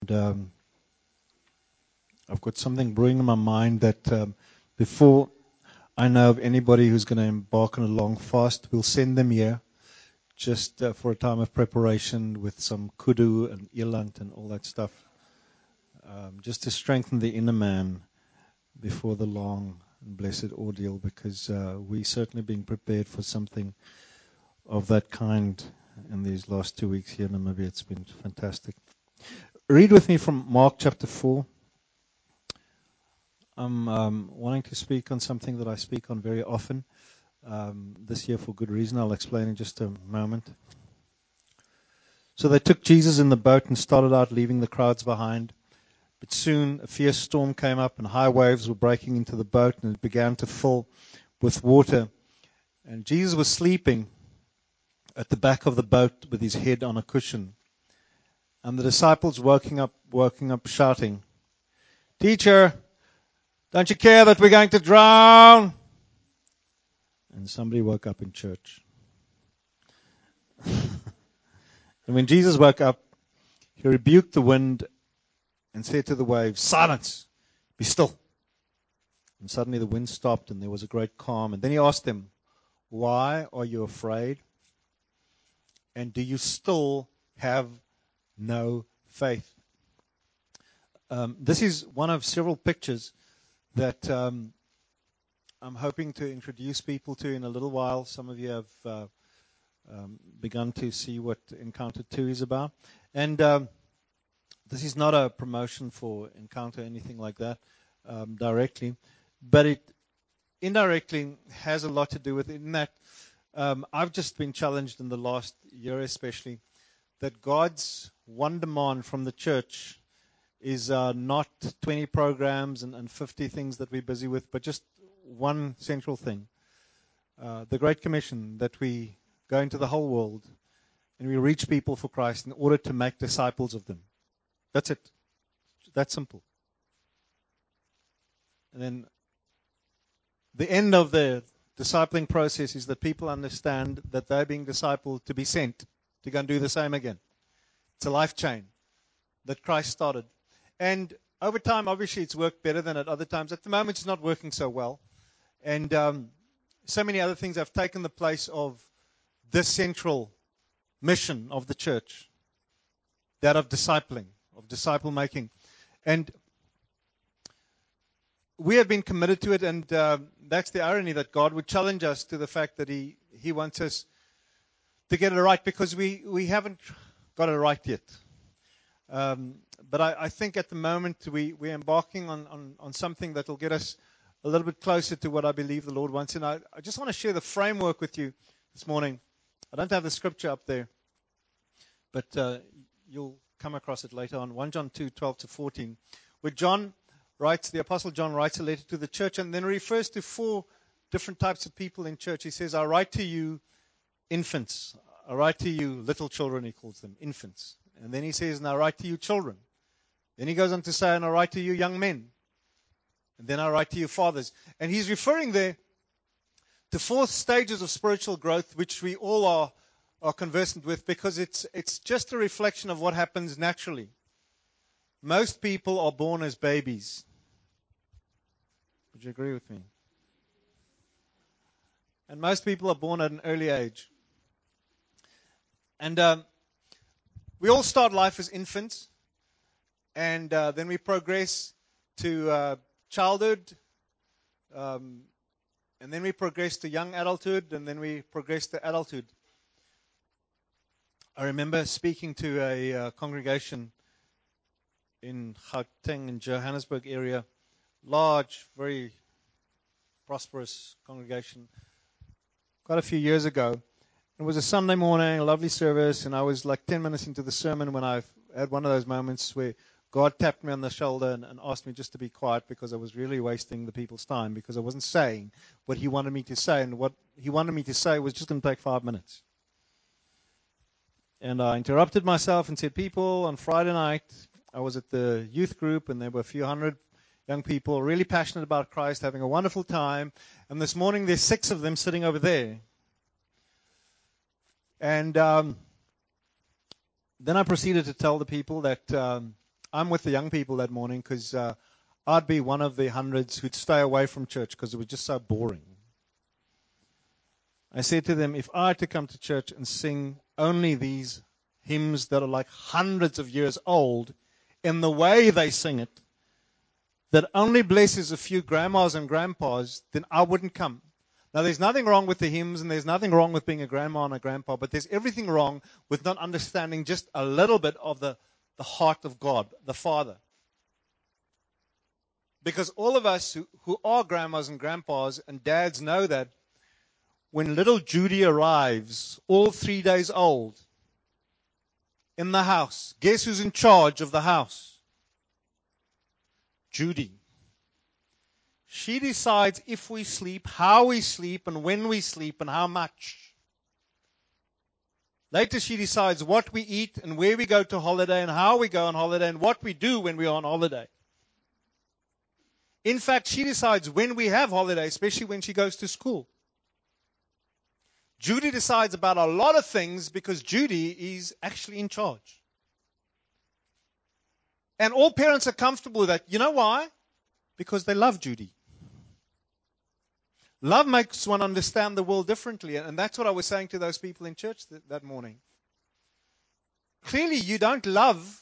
And I've got something brewing in my mind that before I know of anybody who's going to embark on a long fast, we'll send them here just for a time of preparation with some kudu and eland and all that stuff, just to strengthen the inner man before the long and blessed ordeal, because we're certainly being prepared for something of that kind in these last 2 weeks here in Namibia. It's been fantastic. Read with me from Mark chapter 4. I'm wanting to speak on something that I speak on very often this year for good reason. I'll explain in just a moment. So they took Jesus in the boat and started out, leaving the crowds behind. But soon a fierce storm came up and high waves were breaking into the boat, and it began to fill with water. And Jesus was sleeping at the back of the boat with his head on a cushion. And the disciples woking up shouting, "Teacher, don't you care that we're going to drown?" And somebody woke up in church. And when Jesus woke up, he rebuked the wind and said to the waves, "Silence, be still." And suddenly the wind stopped and there was a great calm. And then he asked them, "Why are you afraid? And do you still have no faith?" This is one of several pictures that I'm hoping to introduce people to in a little while. Some of you have begun to see what Encounter 2 is about. And this is not a promotion for Encounter or anything like that directly, but it indirectly has a lot to do with it in that I've just been challenged in the last year especially that God's one demand from the church is not 20 programs and 50 things that we're busy with, but just one central thing. The Great Commission, that we go into the whole world and we reach people for Christ in order to make disciples of them. That's it. That's simple. And then the end of the discipling process is that people understand that they're being discipled to be sent to go and do the same again. It's a life chain that Christ started. And over time, obviously, it's worked better than at other times. At the moment, it's not working so well. And so many other things have taken the place of this central mission of the church, that of discipling, of disciple making. And we have been committed to it, and that's the irony, that God would challenge us to the fact that He wants us to get it right, because we haven't got it right yet. But I think at the moment we're embarking on something that will get us a little bit closer to what I believe the Lord wants. And I just want to share the framework with you this morning. I don't have the scripture up there, but you'll come across it later on. 1 John 2:12-14, where the Apostle John writes a letter to the church and then refers to 4 different types of people in church. He says, "I write to you infants. I write to you little children," he calls them, infants. And then he says, "And I write to you children." Then he goes on to say, "And I write to you young men. And then I write to you fathers." And he's referring there to 4 stages of spiritual growth, which we all are conversant with, because it's just a reflection of what happens naturally. Most people are born as babies. Would you agree with me? And most people are born at an early age. And we all start life as infants, and then we progress to childhood, and then we progress to young adulthood, and then we progress to adulthood. I remember speaking to a congregation in Gauteng, in Johannesburg area, large, very prosperous congregation, quite a few years ago. It was a Sunday morning, a lovely service, and I was like 10 minutes into the sermon when I had one of those moments where God tapped me on the shoulder and asked me just to be quiet, because I was really wasting the people's time, because I wasn't saying what He wanted me to say, and what He wanted me to say was just going to take 5 minutes. And I interrupted myself and said, "People, on Friday night, I was at the youth group, and there were a few hundred young people really passionate about Christ, having a wonderful time. And this morning, there's 6 of them sitting over there." And then I proceeded to tell the people that I'm with the young people that morning because I'd be one of the hundreds who'd stay away from church because it was just so boring. I said to them, if I had to come to church and sing only these hymns that are like hundreds of years old in the way they sing it, that only blesses a few grandmas and grandpas, then I wouldn't come. Now, there's nothing wrong with the hymns, and there's nothing wrong with being a grandma and a grandpa, but there's everything wrong with not understanding just a little bit of the heart of God, the Father. Because all of us who are grandmas and grandpas and dads know that when little Judy arrives, all 3 days old, in the house, guess who's in charge of the house? Judy. She decides if we sleep, how we sleep, and when we sleep, and how much. Later she decides what we eat and where we go to holiday and how we go on holiday and what we do when we're on holiday. In fact, she decides when we have holiday, especially when she goes to school. Judy decides about a lot of things because Judy is actually in charge. And all parents are comfortable with that. You know why? Because they love Judy. Love makes one understand the world differently. And that's what I was saying to those people in church that morning. Clearly, you don't love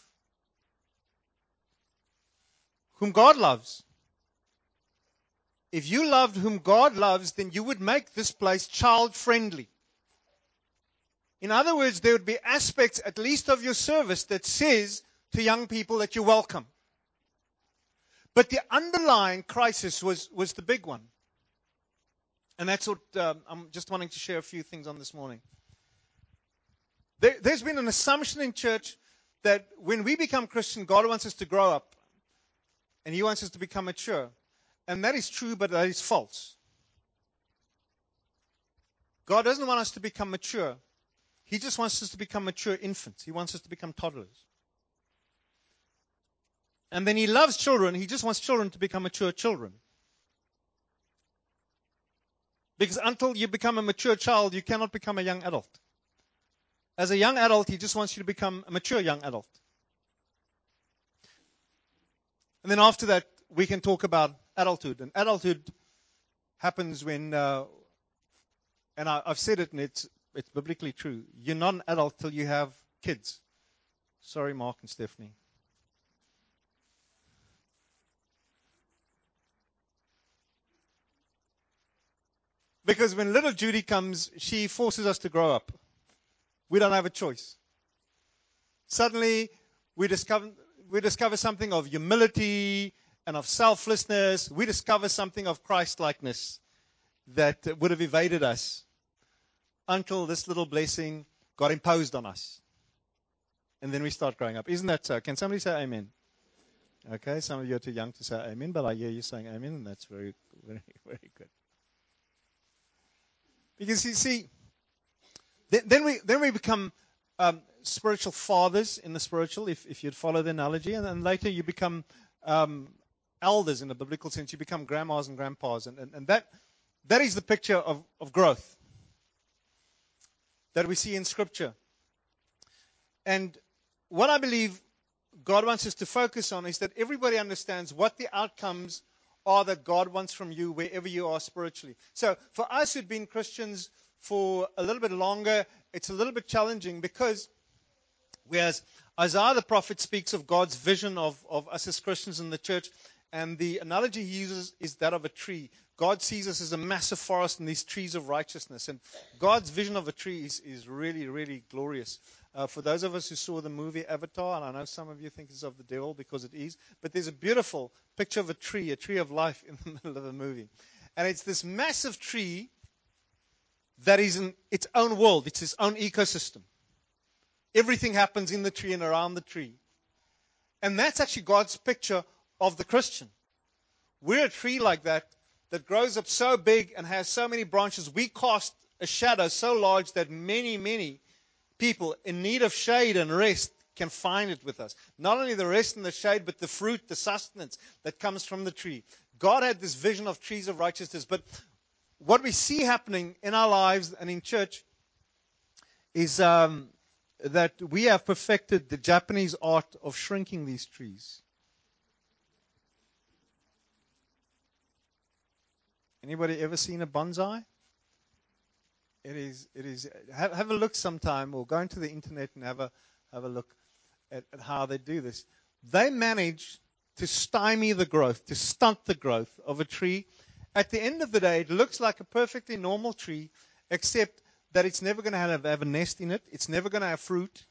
whom God loves. If you loved whom God loves, then you would make this place child-friendly. In other words, there would be aspects, at least of your service, that says to young people that you're welcome. But the underlying crisis was the big one. And that's what I'm just wanting to share a few things on this morning. There's been an assumption in church that when we become Christian, God wants us to grow up. And He wants us to become mature. And that is true, but that is false. God doesn't want us to become mature. He just wants us to become mature infants. He wants us to become toddlers. And then He loves children. He just wants children to become mature children. Because until you become a mature child, you cannot become a young adult. As a young adult, He just wants you to become a mature young adult. And then after that, we can talk about adulthood. And adulthood happens when, and I've said it, and it's biblically true. You're not an adult till you have kids. Sorry, Mark and Stephanie. Because when little Judy comes, she forces us to grow up. We don't have a choice. Suddenly, we discover something of humility and of selflessness. We discover something of Christ-likeness that would have evaded us until this little blessing got imposed on us. And then we start growing up. Isn't that so? Can somebody say amen? Okay, some of you are too young to say amen, but I hear you saying amen, and that's very, very, very good. Because you see, then we become spiritual fathers in the spiritual, if you'd follow the analogy, and then later you become elders in the biblical sense. You become grandmas and grandpas, and that is the picture of growth that we see in Scripture. And what I believe God wants us to focus on is that everybody understands what the outcomes are that God wants from you wherever you are spiritually. So for us who've been Christians for a little bit longer, it's a little bit challenging because whereas Isaiah the prophet speaks of God's vision of us as Christians in the church, and the analogy he uses is that of a tree. God sees us as a massive forest and these trees of righteousness. And God's vision of a tree is really, really glorious. For those of us who saw the movie Avatar, and I know some of you think it's of the devil because it is, but there's a beautiful picture of a tree of life in the middle of the movie. And it's this massive tree that is in its own world. It's its own ecosystem. Everything happens in the tree and around the tree. And that's actually God's picture of the Christian. We're a tree like that grows up so big and has so many branches. We cast a shadow so large that many, many people in need of shade and rest can find it with us. Not only the rest and the shade, but the fruit, the sustenance that comes from the tree. God had this vision of trees of righteousness. But what we see happening in our lives and in church is that we have perfected the Japanese art of shrinking these trees. Anybody ever seen a bonsai? It is. Have a look sometime, or go into the internet and have a look at how they do this. They manage to stymie the growth, to stunt the growth of a tree. At the end of the day, it looks like a perfectly normal tree, except that it's never going to have a nest in it. It's never going to have fruit.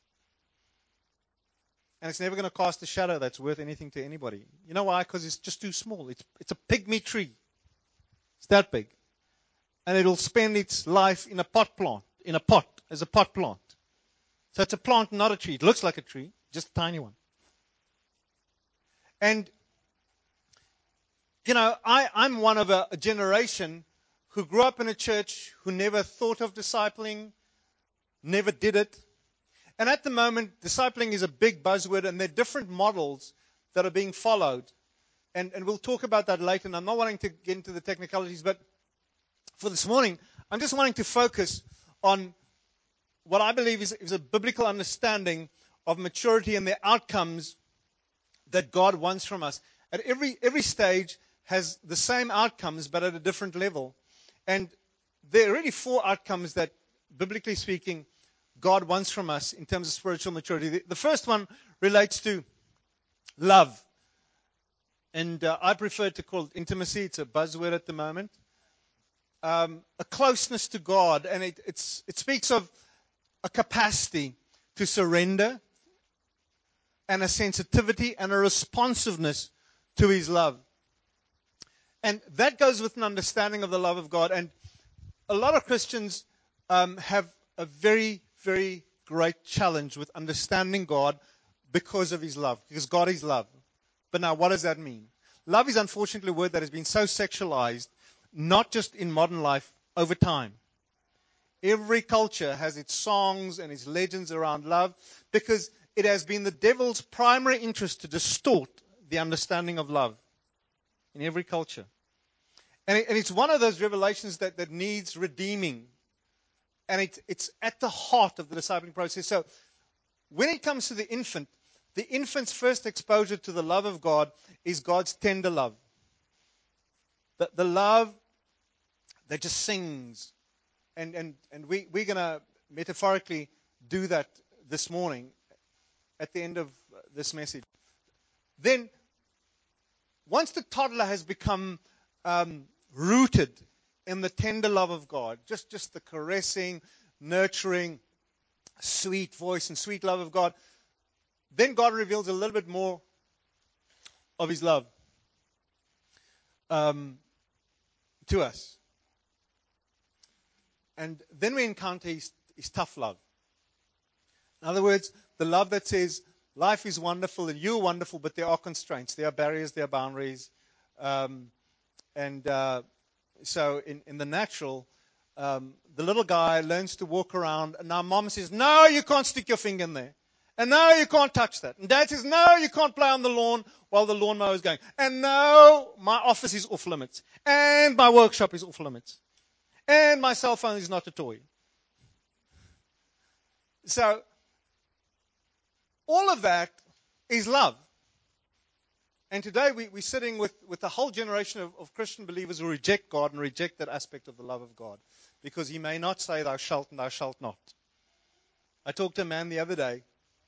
And it's never going to cast a shadow that's worth anything to anybody. You know why? Because it's just too small. It's a pygmy tree. It's that big. And it'll spend its life in a pot plant, as a pot plant. So it's a plant, not a tree. It looks like a tree, just a tiny one. And, you know, I'm one of a generation who grew up in a church who never thought of discipling, never did it. And at the moment, discipling is a big buzzword, and there are different models that are being followed. And we'll talk about that later, and I'm not wanting to get into the technicalities, but for this morning, I'm just wanting to focus on what I believe is a biblical understanding of maturity and the outcomes that God wants from us. At every stage has the same outcomes, but at a different level. And there are really 4 outcomes that, biblically speaking, God wants from us in terms of spiritual maturity. The first one relates to love. And I prefer to call it intimacy. It's a buzzword at the moment. A closeness to God. And it speaks of a capacity to surrender, and a sensitivity and a responsiveness to His love. And that goes with an understanding of the love of God. And a lot of Christians have a very, very great challenge with understanding God because of His love, because God is love. But now, what does that mean? Love is unfortunately a word that has been so sexualized, not just in modern life, over time. Every culture has its songs and its legends around love, because it has been the devil's primary interest to distort the understanding of love in every culture. And it's one of those revelations that needs redeeming. And it's at the heart of the discipling process. So when it comes to the infant's first exposure to the love of God is God's tender love. The love that just sings. And we're going to metaphorically do that this morning at the end of this message. Then, once the toddler has become rooted in the tender love of God, just the caressing, nurturing, sweet voice and sweet love of God, then God reveals a little bit more of His love to us. And then we encounter His tough love. In other words, the love that says, life is wonderful and you're wonderful, but there are constraints, there are barriers, there are boundaries. So in the natural, the little guy learns to walk around, and now mom says, no, you can't stick your finger in there. And no, you can't touch that. And dad says, no, you can't play on the lawn while the lawnmower is going. And no, my office is off limits. And my workshop is off limits. And my cell phone is not a toy. So, all of that is love. And today we're sitting with a whole generation of Christian believers who reject God and reject that aspect of the love of God. Because He may not say, thou shalt and thou shalt not. I talked to a man the other day.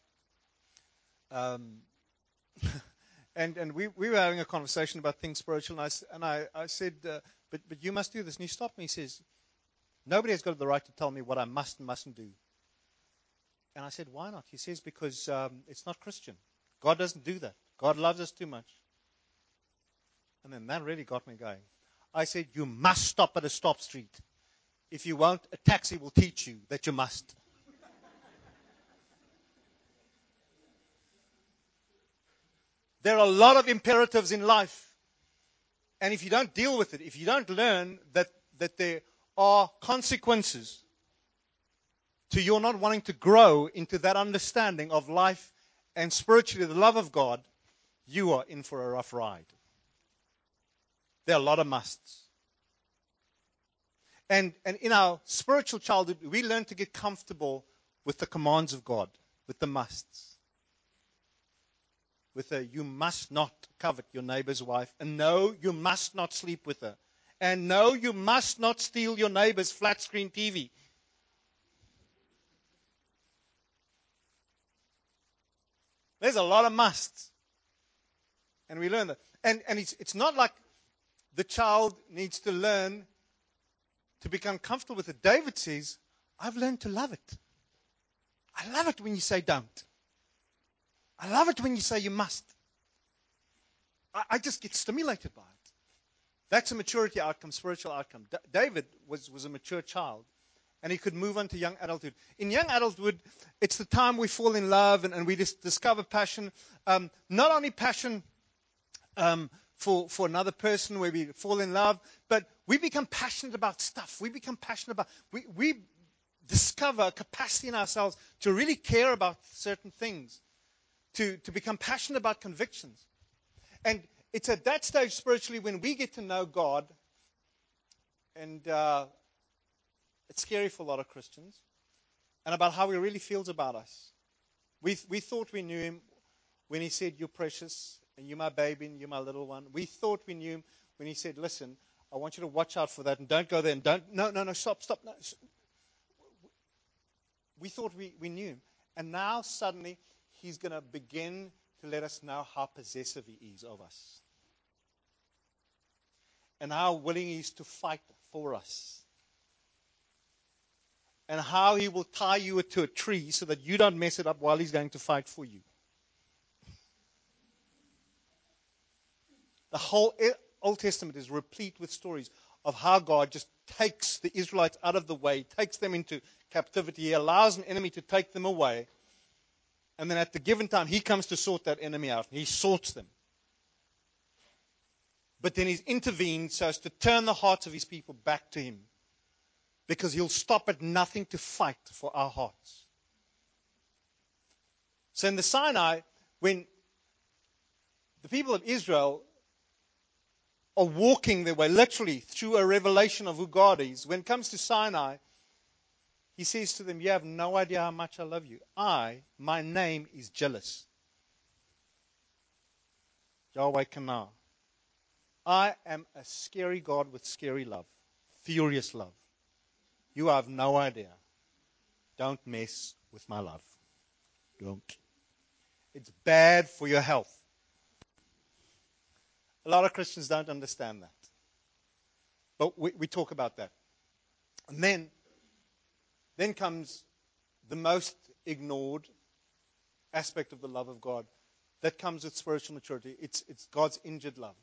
And we were having a conversation about things spiritual. And I said, but you must do this. And he stopped me. He says, nobody has got the right to tell me what I must and mustn't do. And I said, why not? He says, because it's not Christian. God doesn't do that. God loves us too much. And then that really got me going. I said, you must stop at a stop street. If you won't, a taxi will teach you that you must. There are a lot of imperatives in life. And if you don't deal with it, if you don't learn that there are consequences to your not wanting to grow into that understanding of life and spiritually the love of God, you are in for a rough ride. There are a lot of musts. And in our spiritual childhood, we learn to get comfortable with the commands of God, with the musts. With a, you must not covet your neighbor's wife. And no, you must not sleep with her. And no, you must not steal your neighbor's flat screen TV. There's a lot of musts. And we learn that. And it's not like the child needs to learn to become comfortable with it. David says, I've learned to love it. I love it when you say don't. I love it when you say you must. I just get stimulated by it. That's a maturity outcome, spiritual outcome. David was a mature child, and he could move on to young adulthood. In young adulthood, it's the time we fall in love and we discover passion. Not only passion for another person where we fall in love, but we become passionate about stuff. We become passionate about, we discover a capacity in ourselves to really care about certain things, to become passionate about convictions. And it's at that stage spiritually when we get to know God, and it's scary for a lot of Christians, and about how He really feels about us. We thought we knew Him when He said, you're precious, and you're my baby, and you're my little one. We thought we knew Him when He said, listen, I want you to watch out for that, and don't go there, and no, stop. No. We thought we knew Him. And now suddenly He's going to begin to let us know how possessive He is of us. And how willing He is to fight for us. And how He will tie you to a tree so that you don't mess it up while He's going to fight for you. The whole Old Testament is replete with stories of how God just takes the Israelites out of the way, takes them into captivity. He allows an enemy to take them away. And then at the given time, He comes to sort that enemy out. He sorts them. But then He's intervened so as to turn the hearts of His people back to Him. Because He'll stop at nothing to fight for our hearts. So in the Sinai, when the people of Israel are walking their way, literally, through a revelation of who God is, when it comes to Sinai, He says to them, you have no idea how much I love you. My name is jealous. Yahweh Kana. I am a scary God with scary love. Furious love. You have no idea. Don't mess with my love. Don't. It's bad for your health. A lot of Christians don't understand that. But we talk about that. And then comes the most ignored aspect of the love of God. That comes with spiritual maturity. It's God's injured love.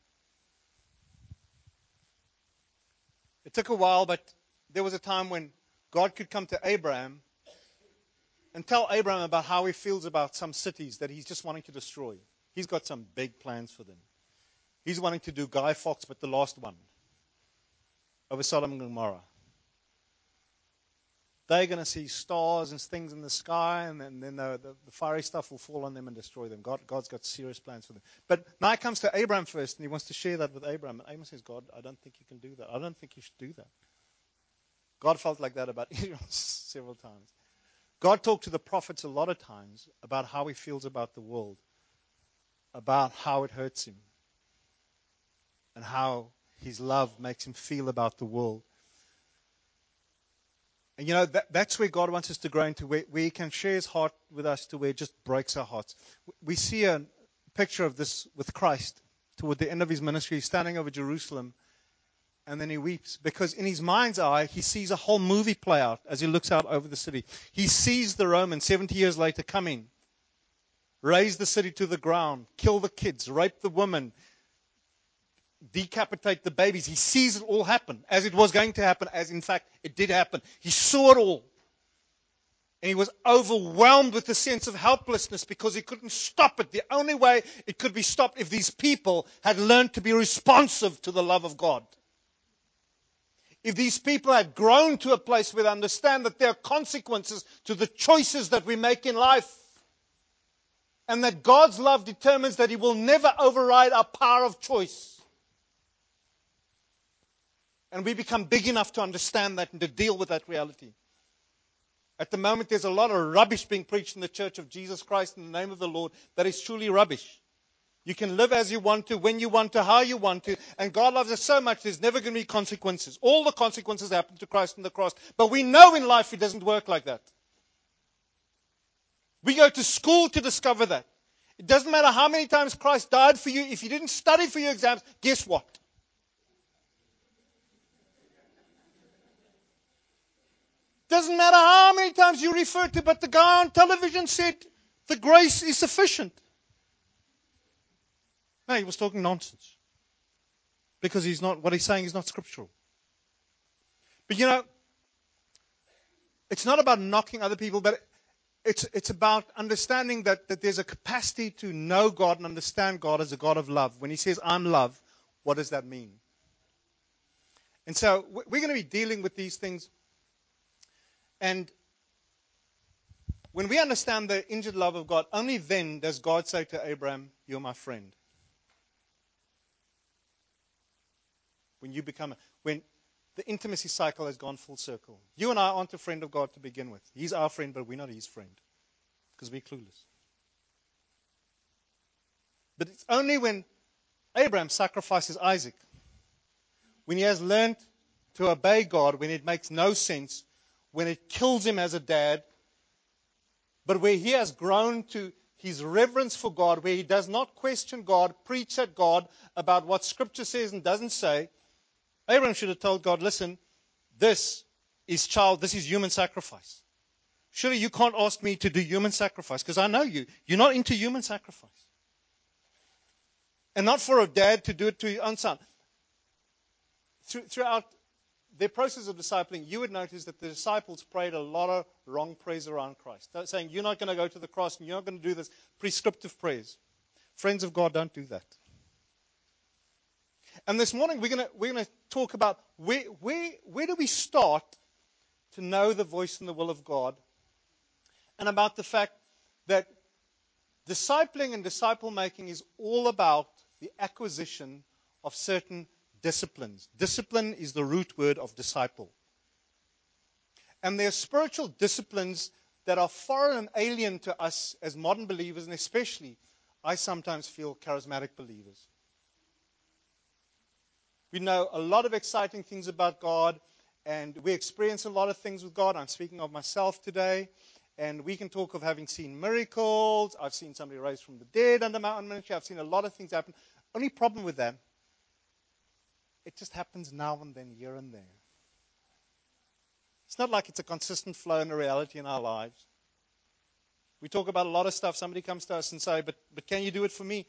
It took a while, but there was a time when God could come to Abraham and tell Abraham about how He feels about some cities that He's just wanting to destroy. He's got some big plans for them. He's wanting to do Guy Fawkes, but the last one, over Sodom and Gomorrah. They're going to see stars and things in the sky, and then the fiery stuff will fall on them and destroy them. God's got serious plans for them. But now it comes to Abraham first, and He wants to share that with Abraham. And Abraham says, God, I don't think you can do that. I don't think you should do that. God felt like that about Israel several times. God talked to the prophets a lot of times about how He feels about the world, about how it hurts Him, and how His love makes Him feel about the world. And that's where God wants us to grow into, where He can share His heart with us to where it just breaks our hearts. We see a picture of this with Christ toward the end of His ministry. He's standing over Jerusalem, and then He weeps because in His mind's eye, He sees a whole movie play out as He looks out over the city. He sees the Romans 70 years later come in, raze the city to the ground, kill the kids, rape the women, decapitate the babies. He sees it all happen as it was going to happen, as in fact it did happen. He saw it all. And He was overwhelmed with the sense of helplessness because He couldn't stop it. The only way it could be stopped if these people had learned to be responsive to the love of God. If these people had grown to a place where they understand that there are consequences to the choices that we make in life. And that God's love determines that He will never override our power of choice. And we become big enough to understand that and to deal with that reality. At the moment, there's a lot of rubbish being preached in the church of Jesus Christ in the name of the Lord that is truly rubbish. You can live as you want to, when you want to, how you want to, and God loves us so much, there's never going to be consequences. All the consequences happen to Christ on the cross. But we know in life it doesn't work like that. We go to school to discover that. It doesn't matter how many times Christ died for you. If you didn't study for your exams, guess what? Doesn't matter how many times you refer to, but the guy on television said the grace is sufficient. No, he was talking nonsense. Because what he's saying is not scriptural. But it's not about knocking other people, but it's about understanding that there's a capacity to know God and understand God as a God of love. When he says, I'm love, what does that mean? And so we're going to be dealing with these things. And when we understand the injured love of God, only then does God say to Abraham, you're my friend. When the intimacy cycle has gone full circle. You and I aren't a friend of God to begin with. He's our friend, but we're not his friend. Because we're clueless. But it's only when Abraham sacrifices Isaac, when he has learned to obey God, when it makes no sense, when it kills him as a dad, but where he has grown to his reverence for God, where he does not question God, preach at God about what Scripture says and doesn't say, Abraham should have told God, listen, this is human sacrifice. Surely you can't ask me to do human sacrifice because I know you. You're not into human sacrifice. And not for a dad to do it to your own son. Throughout their process of discipling, you would notice that the disciples prayed a lot of wrong prayers around Christ. They're saying, you're not going to go to the cross and you're not going to do this prescriptive prayers. Friends of God, don't do that. And this morning we're going to talk about where do we start to know the voice and the will of God, and about the fact that discipling and disciple making is all about the acquisition of certain disciplines. Discipline is the root word of disciple. And there are spiritual disciplines that are foreign and alien to us as modern believers, and especially, I sometimes feel, charismatic believers. We know a lot of exciting things about God, and we experience a lot of things with God. I'm speaking of myself today, and we can talk of having seen miracles. I've seen somebody raised from the dead under my own ministry. I've seen a lot of things happen. Only problem with that, it just happens now and then, here and there. It's not like it's a consistent flow and a reality in our lives. We talk about a lot of stuff. Somebody comes to us and say, but can you do it for me?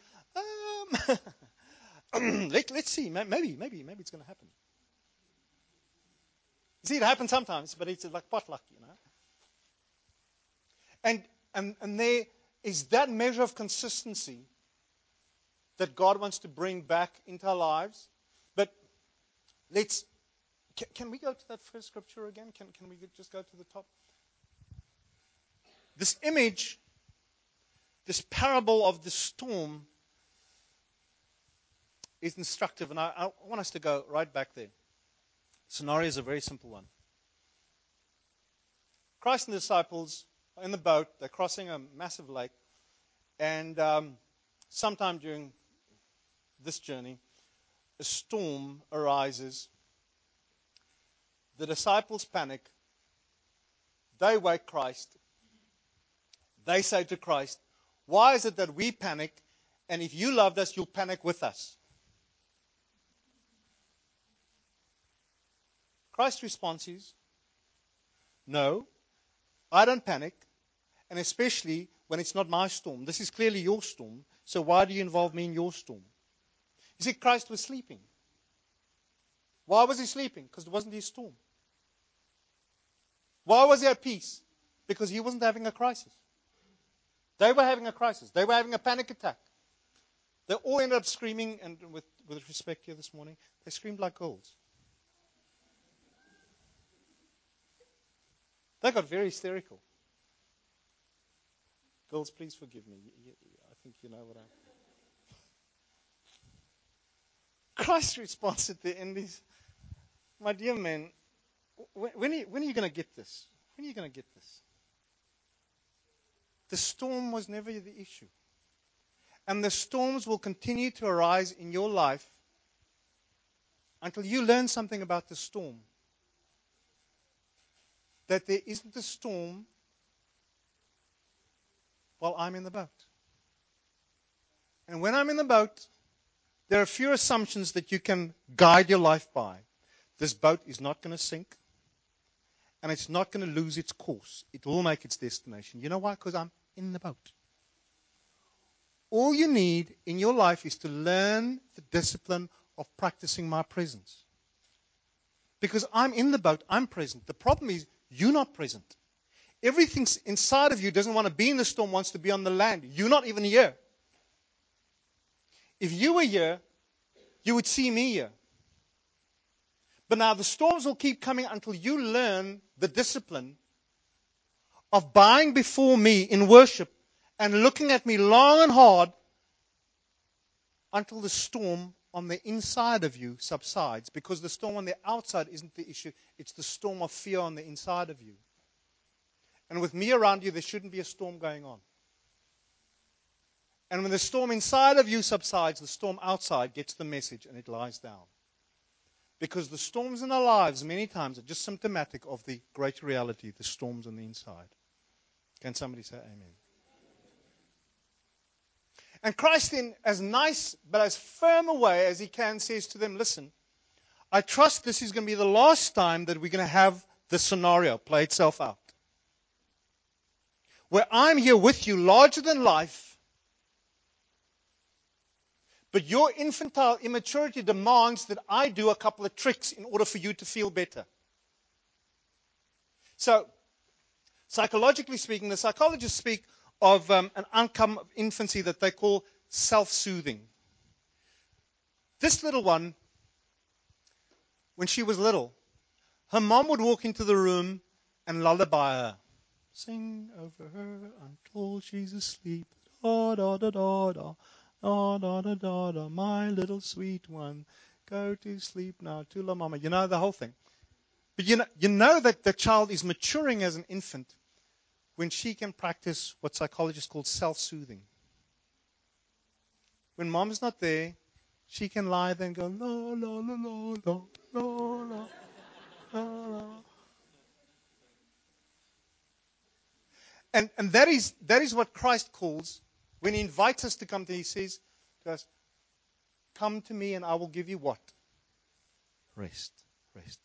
Let's see. Maybe it's going to happen. You see, it happens sometimes, but it's like potluck, And there is that measure of consistency that God wants to bring back into our lives. But can we go to that first scripture again? Can we just go to the top? This image, this parable of the storm, is instructive, and I want us to go right back there. The scenario is a very simple one. Christ and the disciples are in the boat. They're crossing a massive lake, and sometime during this journey, a storm arises. The disciples panic. They wake Christ. They say to Christ, why is it that we panic, and if you loved us, you'll panic with us? Christ's response is, no, I don't panic, and especially when it's not my storm. This is clearly your storm, so why do you involve me in your storm? You see, Christ was sleeping. Why was he sleeping? Because it wasn't his storm. Why was he at peace? Because he wasn't having a crisis. They were having a crisis. They were having a panic attack. They all ended up screaming, and with respect here this morning, they screamed like girls. They got very hysterical. Girls, please forgive me. I think you know what Christ's response at the end is, my dear men, when are you going to get this? When are you going to get this? The storm was never the issue. And the storms will continue to arise in your life until you learn something about the storm. That there isn't a storm while I'm in the boat. And when I'm in the boat, there are a few assumptions that you can guide your life by. This boat is not going to sink. And it's not going to lose its course. It will make its destination. You know why? Because I'm in the boat. All you need in your life is to learn the discipline of practicing my presence. Because I'm in the boat, I'm present. The problem is, you're not present. Everything inside of you doesn't want to be in the storm, wants to be on the land. You're not even here. If you were here, you would see me here. But now the storms will keep coming until you learn the discipline of bowing before me in worship and looking at me long and hard until the storm on the inside of you subsides. Because the storm on the outside isn't the issue. It's the storm of fear on the inside of you. And with me around you, there shouldn't be a storm going on. And when the storm inside of you subsides, the storm outside gets the message and it lies down. Because the storms in our lives many times are just symptomatic of the greater reality, the storms on the inside. Can somebody say amen? And Christ, in as nice but as firm a way as he can, says to them, listen, I trust this is going to be the last time that we're going to have this scenario play itself out. Where I'm here with you, larger than life, but your infantile immaturity demands that I do a couple of tricks in order for you to feel better. So, psychologically speaking, the psychologists speak of an outcome of infancy that they call self-soothing. This little one, when she was little, her mom would walk into the room and lullaby her. Sing over her until she's asleep. Da da da da da. Da da da da da. My little sweet one. Go to sleep now. Tula mama. You know the whole thing. But you know that the child is maturing as an infant when she can practice what psychologists call self-soothing. When mom's not there, she can lie there and go, la, la, la, la, la, la, la, la, la. And that is what Christ calls, when he invites us to come to him, he says to us, come to me and I will give you what? Rest. Rest.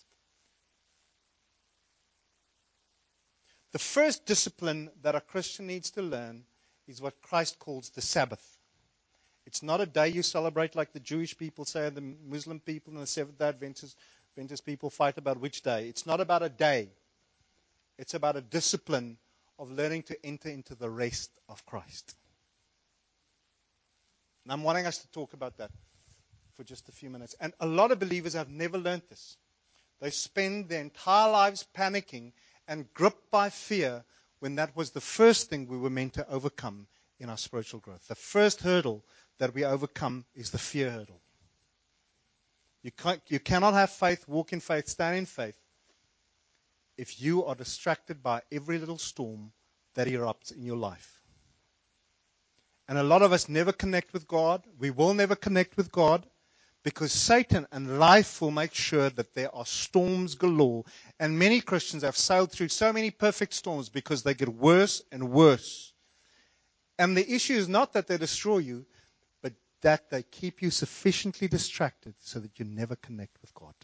The first discipline that a Christian needs to learn is what Christ calls the Sabbath. It's not a day you celebrate like the Jewish people say, the Muslim people and the Seventh-day Adventist people fight about which day. It's not about a day. It's about a discipline of learning to enter into the rest of Christ. And I'm wanting us to talk about that for just a few minutes. And a lot of believers have never learned this. They spend their entire lives panicking and gripped by fear when that was the first thing we were meant to overcome in our spiritual growth. The first hurdle that we overcome is the fear hurdle. You cannot have faith, walk in faith, stand in faith if you are distracted by every little storm that erupts in your life. And a lot of us never connect with God. We will never connect with God because Satan and life will make sure that there are storms galore. And many Christians have sailed through so many perfect storms because they get worse and worse. And the issue is not that they destroy you, but that they keep you sufficiently distracted so that you never connect with God.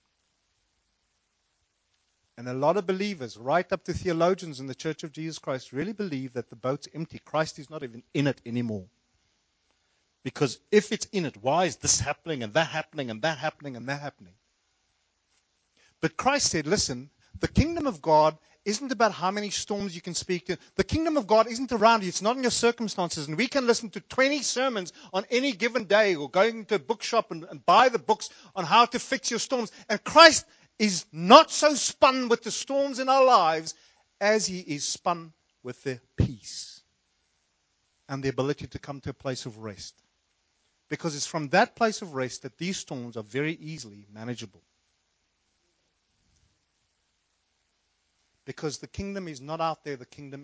And a lot of believers, right up to theologians in the Church of Jesus Christ, really believe that the boat's empty. Christ is not even in it anymore. Because if it's in it, why is this happening and that happening and that happening and that happening? But Christ said, listen, the kingdom of God isn't about how many storms you can speak to. The kingdom of God isn't around you. It's not in your circumstances. And we can listen to 20 sermons on any given day or going to a bookshop and buy the books on how to fix your storms. And Christ is not so spun with the storms in our lives as he is spun with the peace and the ability to come to a place of rest. Because it's from that place of rest that these storms are very easily manageable. Because the kingdom is not out there. The kingdom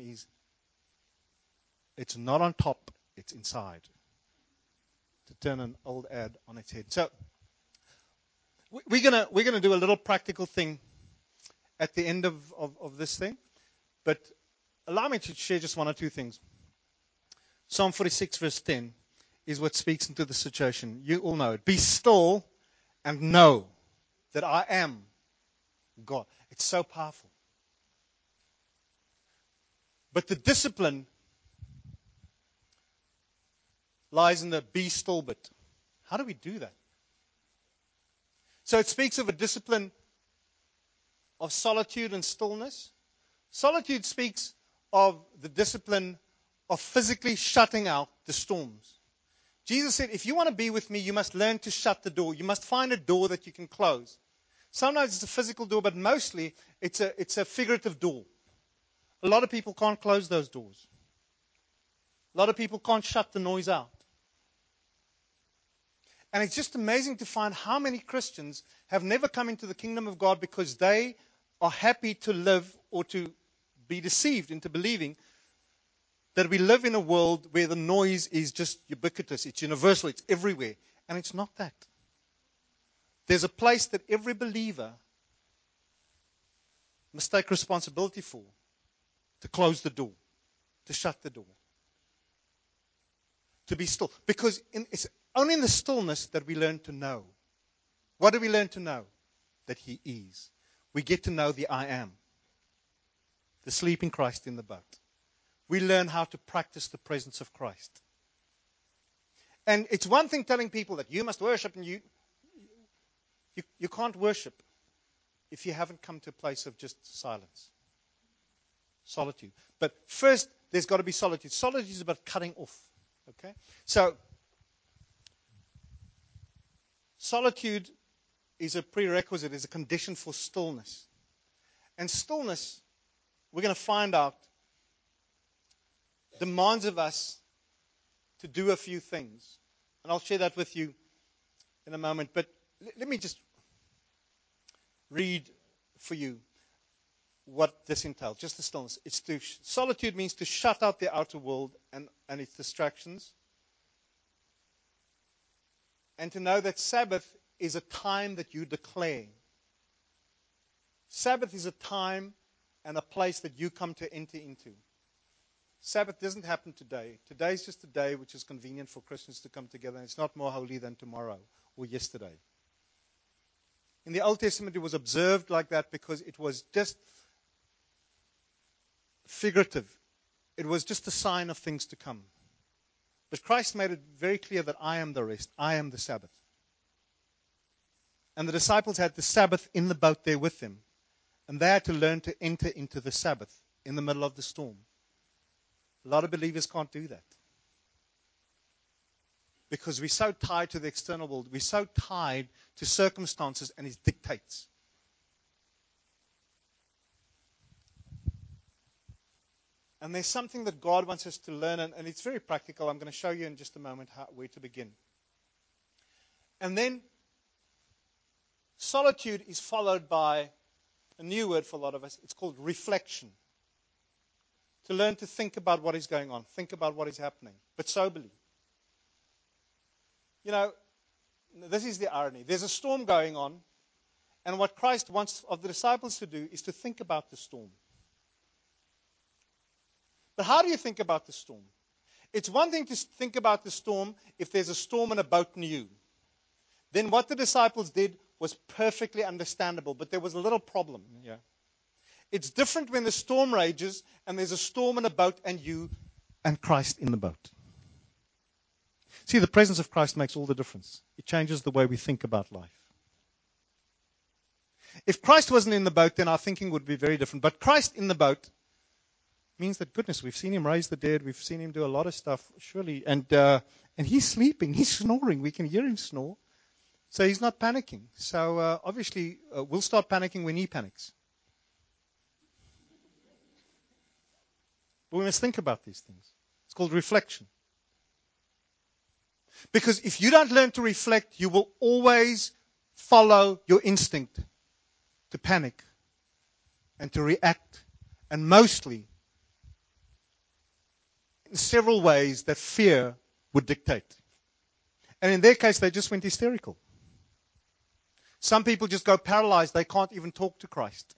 it's not on top. It's inside. To turn an old ad on its head. So, we're gonna do a little practical thing at the end of this thing. But allow me to share just one or two things. Psalm 46 verse 10 is what speaks into the situation. You all know it. Be still and know that I am God. It's so powerful. But the discipline lies in the be still bit. How do we do that? So it speaks of a discipline of solitude and stillness. Solitude speaks of the discipline of physically shutting out the storms. Jesus said, if you want to be with me, you must learn to shut the door. You must find a door that you can close. Sometimes it's a physical door, but mostly it's a figurative door. A lot of people can't close those doors. A lot of people can't shut the noise out. And it's just amazing to find how many Christians have never come into the kingdom of God because they are happy to live or to be deceived into believing that we live in a world where the noise is just ubiquitous, it's universal, it's everywhere. And it's not that. There's a place that every believer must take responsibility for, to close the door, to shut the door, to be still. Because it's only in the stillness that we learn to know. What do we learn to know? That He is. We get to know the I am, the sleeping Christ in the boat. We learn how to practice the presence of Christ. And it's one thing telling people that you must worship, and you can't worship if you haven't come to a place of just silence, solitude. But first, there's got to be solitude. Solitude is about cutting off. Okay? So, solitude is a prerequisite, is a condition for stillness. And stillness, we're going to find out, demands of us to do a few things. And I'll share that with you in a moment. But let me just read for you what this entails. Just the stillness. Solitude means to shut out the outer world and its distractions. And to know that Sabbath is a time that you declare. Sabbath is a time and a place that you come to enter into. Sabbath doesn't happen today. Today is just a day which is convenient for Christians to come together, and it's not more holy than tomorrow or yesterday. In the Old Testament, it was observed like that because it was just figurative. It was just a sign of things to come. But Christ made it very clear that I am the rest. I am the Sabbath. And the disciples had the Sabbath in the boat there with them. And they had to learn to enter into the Sabbath in the middle of the storm. A lot of believers can't do that. Because we're so tied to the external world. We're so tied to circumstances and its dictates. And there's something that God wants us to learn, and it's very practical. I'm going to show you in just a moment where to begin. And then, solitude is followed by a new word for a lot of us. It's called reflection. To learn to think about what is going on, think about what is happening, but soberly. You know, this is the irony. There's a storm going on, and what Christ wants of the disciples to do is to think about the storm. But how do you think about the storm? It's one thing to think about the storm if there's a storm in a boat near you. Then what the disciples did was perfectly understandable, but there was a little problem. Yeah. It's different when the storm rages and there's a storm in a boat and you and Christ in the boat. See, the presence of Christ makes all the difference. It changes the way we think about life. If Christ wasn't in the boat, then our thinking would be very different. But Christ in the boat means that, goodness, we've seen Him raise the dead. We've seen Him do a lot of stuff, surely. And He's sleeping. He's snoring. We can hear Him snore. So He's not panicking. So obviously, we'll start panicking when He panics. But we must think about these things. It's called reflection. Because if you don't learn to reflect, you will always follow your instinct to panic and to react and mostly in several ways that fear would dictate. And in their case, they just went hysterical. Some people just go paralyzed. They can't even talk to Christ.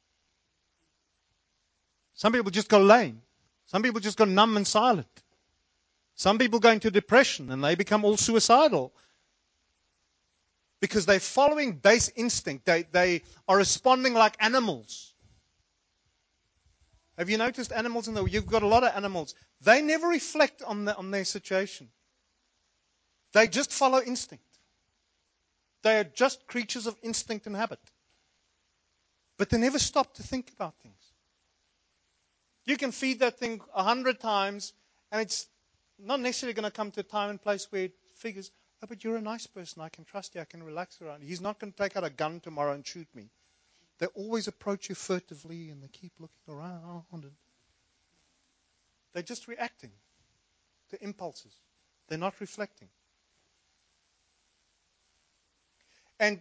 Some people just go lame. Some people just go numb and silent. Some people go into depression and they become all suicidal because they're following base instinct. They are responding like animals. Have you noticed animals you've got a lot of animals. They never reflect on their situation. They just follow instinct. They are just creatures of instinct and habit. But they never stop to think about things. You can feed that thing 100 times, and it's not necessarily going to come to a time and place where it figures, oh, but you're a nice person. I can trust you. I can relax around you. He's not going to take out a gun tomorrow and shoot me. They always approach you furtively, and they keep looking around. They're just reacting to impulses. They're not reflecting. And,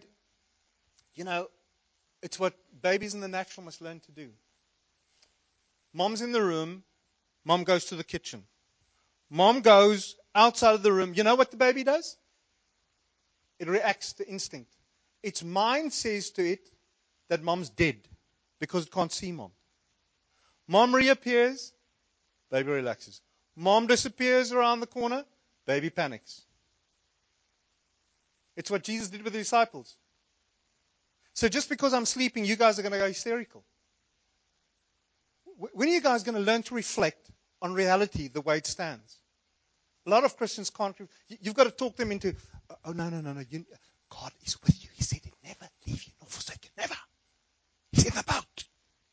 it's what babies in the natural must learn to do. Mom's in the room. Mom goes to the kitchen. Mom goes outside of the room. You know what the baby does? It reacts to instinct. Its mind says to it that mom's dead because it can't see mom. Mom reappears, baby relaxes. Mom disappears around the corner, baby panics. It's what Jesus did with the disciples. So just because I'm sleeping, you guys are going to go hysterical. When are you guys going to learn to reflect on reality the way it stands? A lot of Christians can't. You've got to talk them into, oh, no. God is with you. He said he'd never leave you nor forsake you. Never. He's in the boat.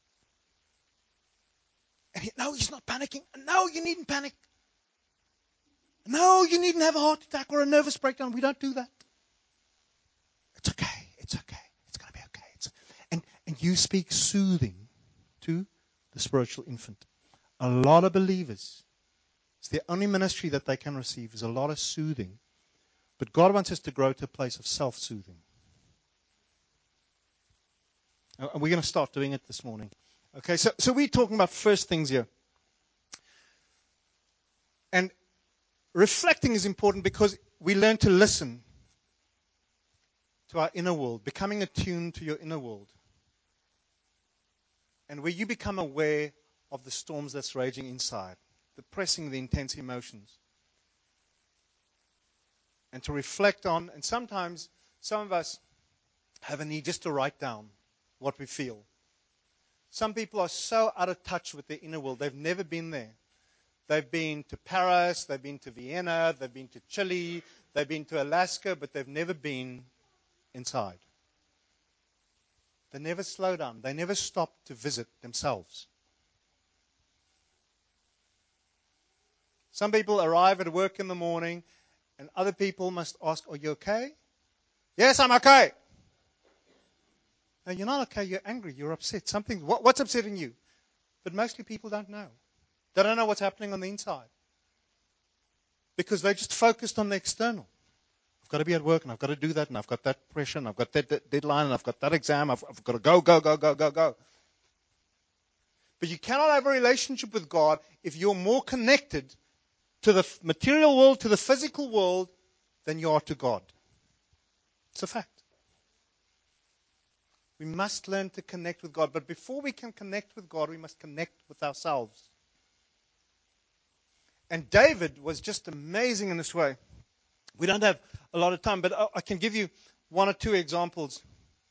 And no, he's not panicking. No, you needn't panic. No, you needn't have a heart attack or a nervous breakdown. We don't do that. It's okay. It's okay. It's going to be okay. And you speak soothing to the spiritual infant. A lot of believers, it's the only ministry that they can receive is a lot of soothing. But God wants us to grow to a place of self-soothing. And we're going to start doing it this morning. Okay, so we're talking about first things here. And reflecting is important because we learn to listen to our inner world, becoming attuned to your inner world. And where you become aware of the storms that's raging inside, the pressing, the intense emotions. And to reflect on, and sometimes some of us have a need just to write down what we feel. Some people are so out of touch with their inner world, they've never been there. They've been to Paris, they've been to Vienna, they've been to Chile, they've been to Alaska, but they've never been inside. They never slow down. They never stop to visit themselves. Some people arrive at work in the morning, and other people must ask, are you okay? Yes, I'm okay. No, you're not okay. You're angry. You're upset. What's upsetting you? But mostly people don't know. They don't know what's happening on the inside. Because they're just focused on the external. I've got to be at work, and I've got to do that, and I've got that pressure, and I've got that deadline, and I've got that exam. I've got to go. But you cannot have a relationship with God if you're more connected to the material world, to the physical world, than you are to God. It's a fact. We must learn to connect with God. But before we can connect with God, we must connect with ourselves. And David was just amazing in this way. We don't have a lot of time, but I can give you one or two examples.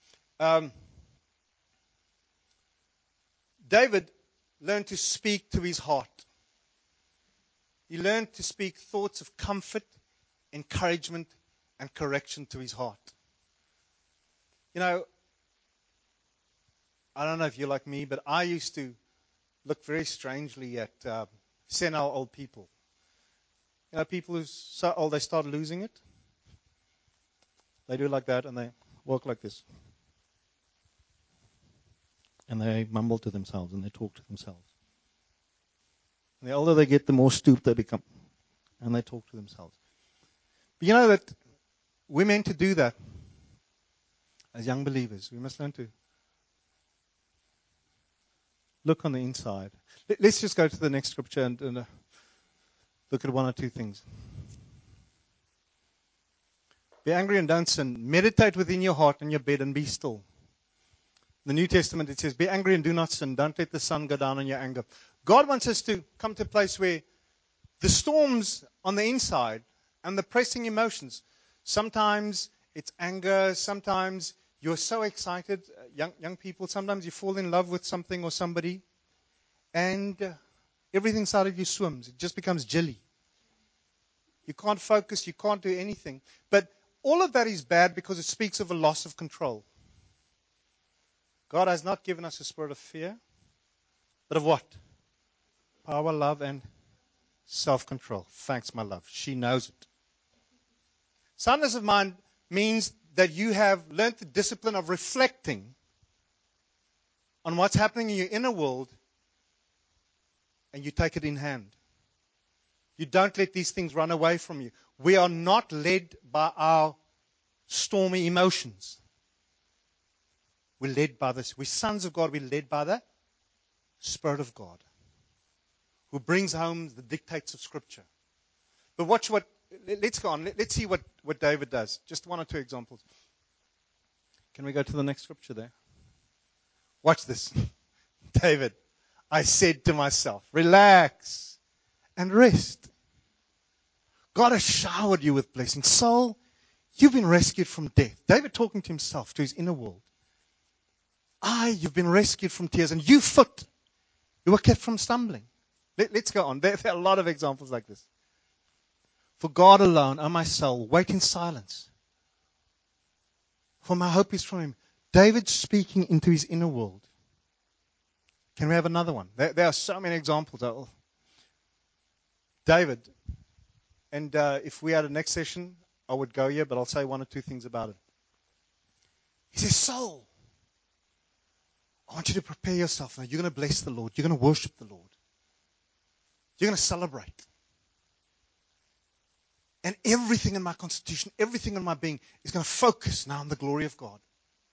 David learned to speak to his heart. He learned to speak thoughts of comfort, encouragement, and correction to his heart. I don't know if you're like me, but I used to look very strangely at senile old people. People who are so old they start losing it. They do like that, and they walk like this. And they mumble to themselves, and they talk to themselves. And the older they get, the more stooped they become. And they talk to themselves. But you know that we're meant to do that as young believers. We must learn to Look on the inside. Let's just go to the next scripture and look at one or two things. Be angry and don't sin. Meditate within your heart in your bed and be still. In the New Testament it says, be angry and do not sin. Don't let the sun go down on your anger. God wants us to come to a place where the storms on the inside and the pressing emotions, sometimes it's anger, sometimes you're so excited, young people, sometimes you fall in love with something or somebody, and everything inside of you swims. It just becomes jelly. You can't focus, you can't do anything. But all of that is bad because it speaks of a loss of control. God has not given us a spirit of fear, but of what? Power, love, and self-control. Thanks, my love. She knows it. Soundness of mind means that you have learned the discipline of reflecting on what's happening in your inner world, and you take it in hand. You don't let these things run away from you. We are not led by our stormy emotions. We're led by this. We're sons of God. We're led by the Spirit of God, who brings home the dictates of Scripture. But watch what, let's go on. Let's see what David does. Just one or two examples. Can we go to the next scripture there? Watch this. David, I said to myself, relax and rest. God has showered you with blessings. Soul, you've been rescued from death. David talking to himself, to his inner world. You've been rescued from tears. And you, foot, you were kept from stumbling. Let's go on. There are a lot of examples like this. For God alone, O my soul, wait in silence. For my hope is from Him. David speaking into his inner world. Can we have another one? There are so many examples. David, and if we had a next session, I would go here, but I'll say one or two things about it. He says, soul, I want you to prepare yourself now. You're going to bless the Lord. You're going to worship the Lord. You're going to celebrate. And everything in my constitution, everything in my being is going to focus now on the glory of God.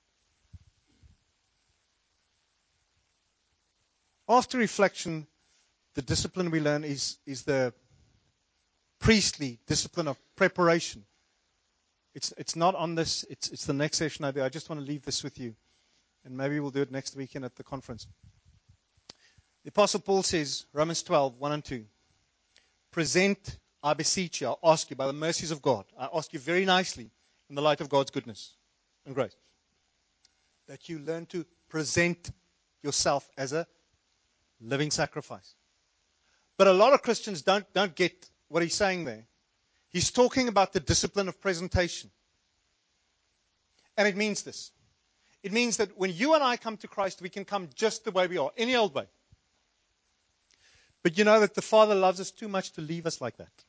After reflection, the discipline we learn is the priestly discipline of preparation. It's not on this. It's the next session I do. I just want to leave this with you. And maybe we'll do it next weekend at the conference. The Apostle Paul says, Romans 12, 1 and 2. Present, I beseech you, I ask you, by the mercies of God, I ask you very nicely, in the light of God's goodness and grace, that you learn to present yourself as a living sacrifice. But a lot of Christians don't get what he's saying there. He's talking about the discipline of presentation. And it means this. It means that when you and I come to Christ, we can come just the way we are, any old way. But you know that the Father loves us too much to leave us like that.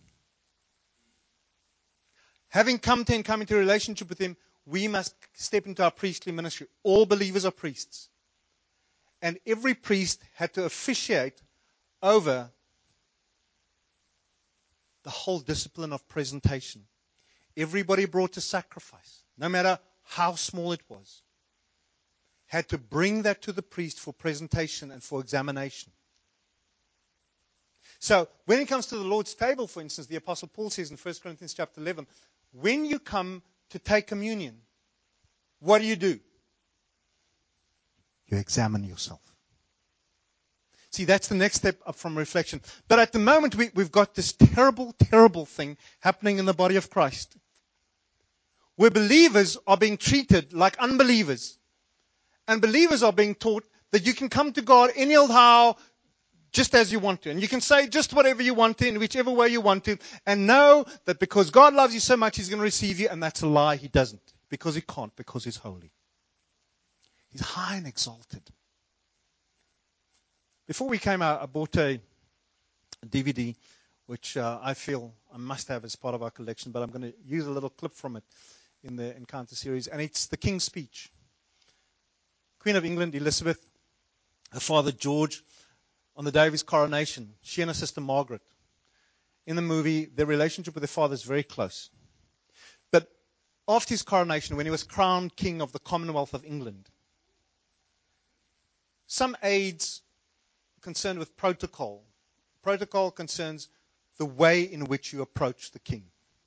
Having come to Him, come into a relationship with Him, we must step into our priestly ministry. All believers are priests. And every priest had to officiate over the whole discipline of presentation. Everybody brought a sacrifice, no matter how small it was, had to bring that to the priest for presentation and for examination. So when it comes to the Lord's table, for instance, the Apostle Paul says in 1 Corinthians chapter 11, when you come to take communion, what do? You examine yourself. See, that's the next step up from reflection. But at the moment, we've got this terrible, terrible thing happening in the body of Christ, where believers are being treated like unbelievers. And believers are being taught that you can come to God any old how, just as you want to. And you can say just whatever you want to, in whichever way you want to. And know that because God loves you so much, He's going to receive you. And that's a lie. He doesn't. Because He can't. Because He's holy. He's high and exalted. Before we came out, I bought a DVD, which I feel I must have as part of our collection. But I'm going to use a little clip from it in the Encounter series. And it's the King's Speech. Queen of England, Elizabeth, her father George, on the day of his coronation, she and her sister Margaret. In the movie, their relationship with their father is very close. But after his coronation, when he was crowned king of the Commonwealth of England, some aides concerned with protocol. Protocol concerns the way in which you approach the king.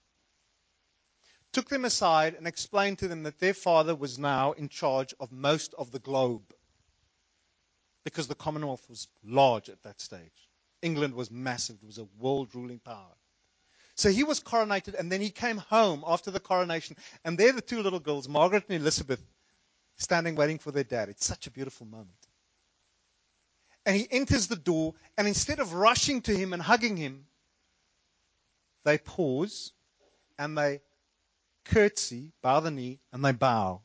Took them aside and explained to them that their father was now in charge of most of the globe, because the Commonwealth was large at that stage. England was massive. It was a world-ruling power. So he was coronated, and then he came home after the coronation, and there the two little girls, Margaret and Elizabeth, standing waiting for their dad. It's such a beautiful moment. And he enters the door, and instead of rushing to him and hugging him, they pause, and they curtsy, bow the knee, and they bow.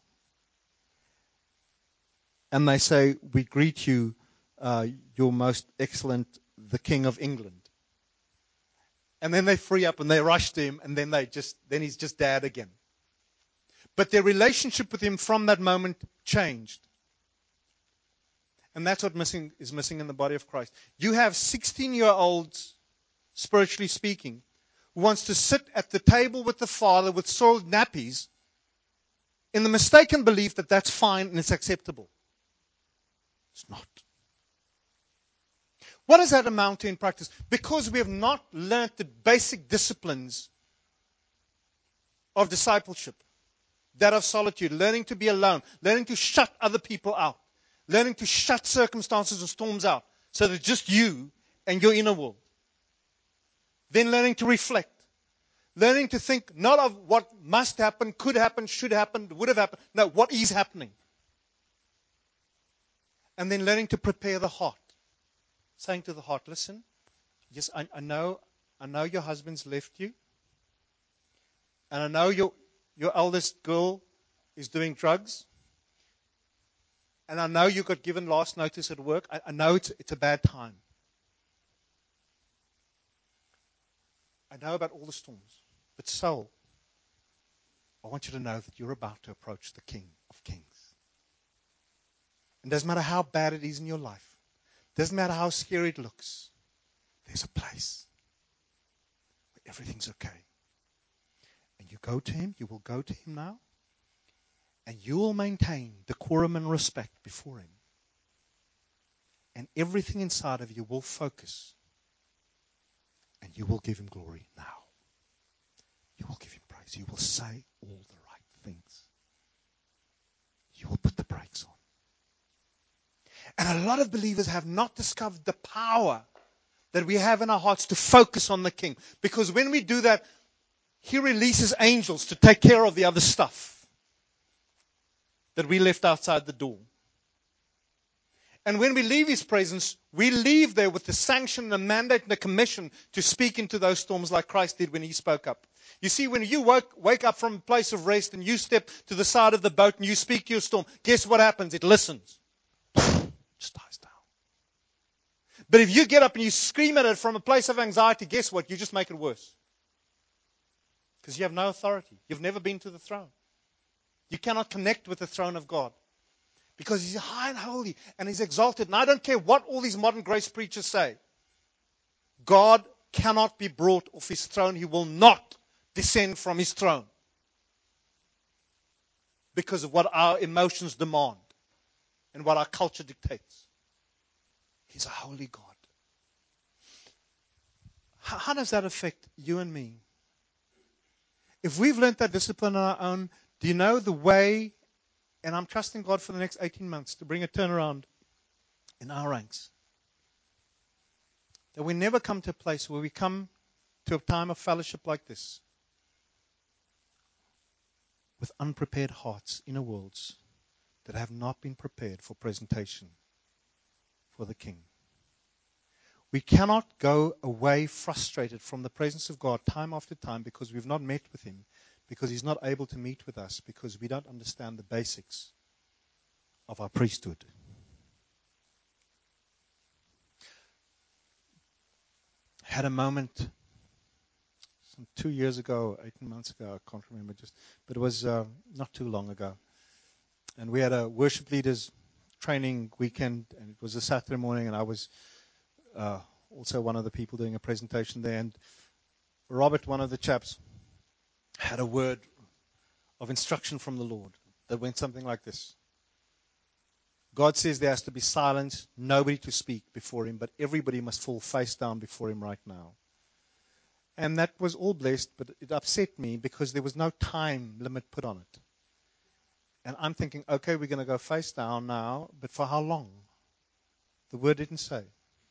And they say, "We greet you, your most excellent, the King of England." And then they free up and they rush to him, and then he's just dad again. But their relationship with him from that moment changed. And that's what is missing in the body of Christ. You have 16-year-olds, spiritually speaking, who wants to sit at the table with the Father with soiled nappies in the mistaken belief that that's fine and it's acceptable. It's not. What does that amount to in practice? Because we have not learnt the basic disciplines of discipleship, that of solitude, learning to be alone, learning to shut other people out, learning to shut circumstances or storms out so that it's just you and your inner world. Then learning to reflect, learning to think not of what must happen, could happen, should happen, would have happened. No, what is happening. And then learning to prepare the heart. Saying to the heart, listen, yes, I know your husband's left you. And I know your eldest girl is doing drugs. And I know you got given last notice at work. I know it's a bad time. I know about all the storms. But soul, I want you to know that you're about to approach the King of Kings. It doesn't matter how bad it is in your life. Doesn't matter how scary it looks. There's a place where everything's okay. And you go to him, you will go to him now, and you will maintain decorum and respect before him. And everything inside of you will focus. And you will give him glory now. You will give him praise. You will say all the right things. You will put the brakes on. And a lot of believers have not discovered the power that we have in our hearts to focus on the King. Because when we do that, he releases angels to take care of the other stuff that we left outside the door. And when we leave his presence, we leave there with the sanction, the mandate, and the commission to speak into those storms like Christ did when he spoke up. You see, when you wake up from a place of rest and you step to the side of the boat and you speak to your storm, guess what happens? It listens. Just dies down. But if you get up and you scream at it from a place of anxiety, guess what? You just make it worse. Because you have no authority. You've never been to the throne. You cannot connect with the throne of God. Because he's high and holy and he's exalted. And I don't care what all these modern grace preachers say. God cannot be brought off his throne. He will not descend from his throne. Because of what our emotions demand. And what our culture dictates. He's a holy God. How does that affect you and me? If we've learned that discipline on our own, do you know the way, and I'm trusting God for the next 18 months to bring a turnaround in our ranks. That we never come to a place where we come to a time of fellowship like this with unprepared hearts, inner worlds, that have not been prepared for presentation for the King. We cannot go away frustrated from the presence of God time after time because we've not met with him, because he's not able to meet with us, because we don't understand the basics of our priesthood. I had a moment some 2 years ago, 18 months ago, I can't remember but it was not too long ago. And we had a worship leaders training weekend, and it was a Saturday morning, and I was also one of the people doing a presentation there. And Robert, one of the chaps, had a word of instruction from the Lord that went something like this. God says there has to be silence, nobody to speak before him, but everybody must fall face down before him right now. And that was all blessed, but it upset me because there was no time limit put on it. And I'm thinking, okay, we're going to go face down now, but for how long? The word didn't say.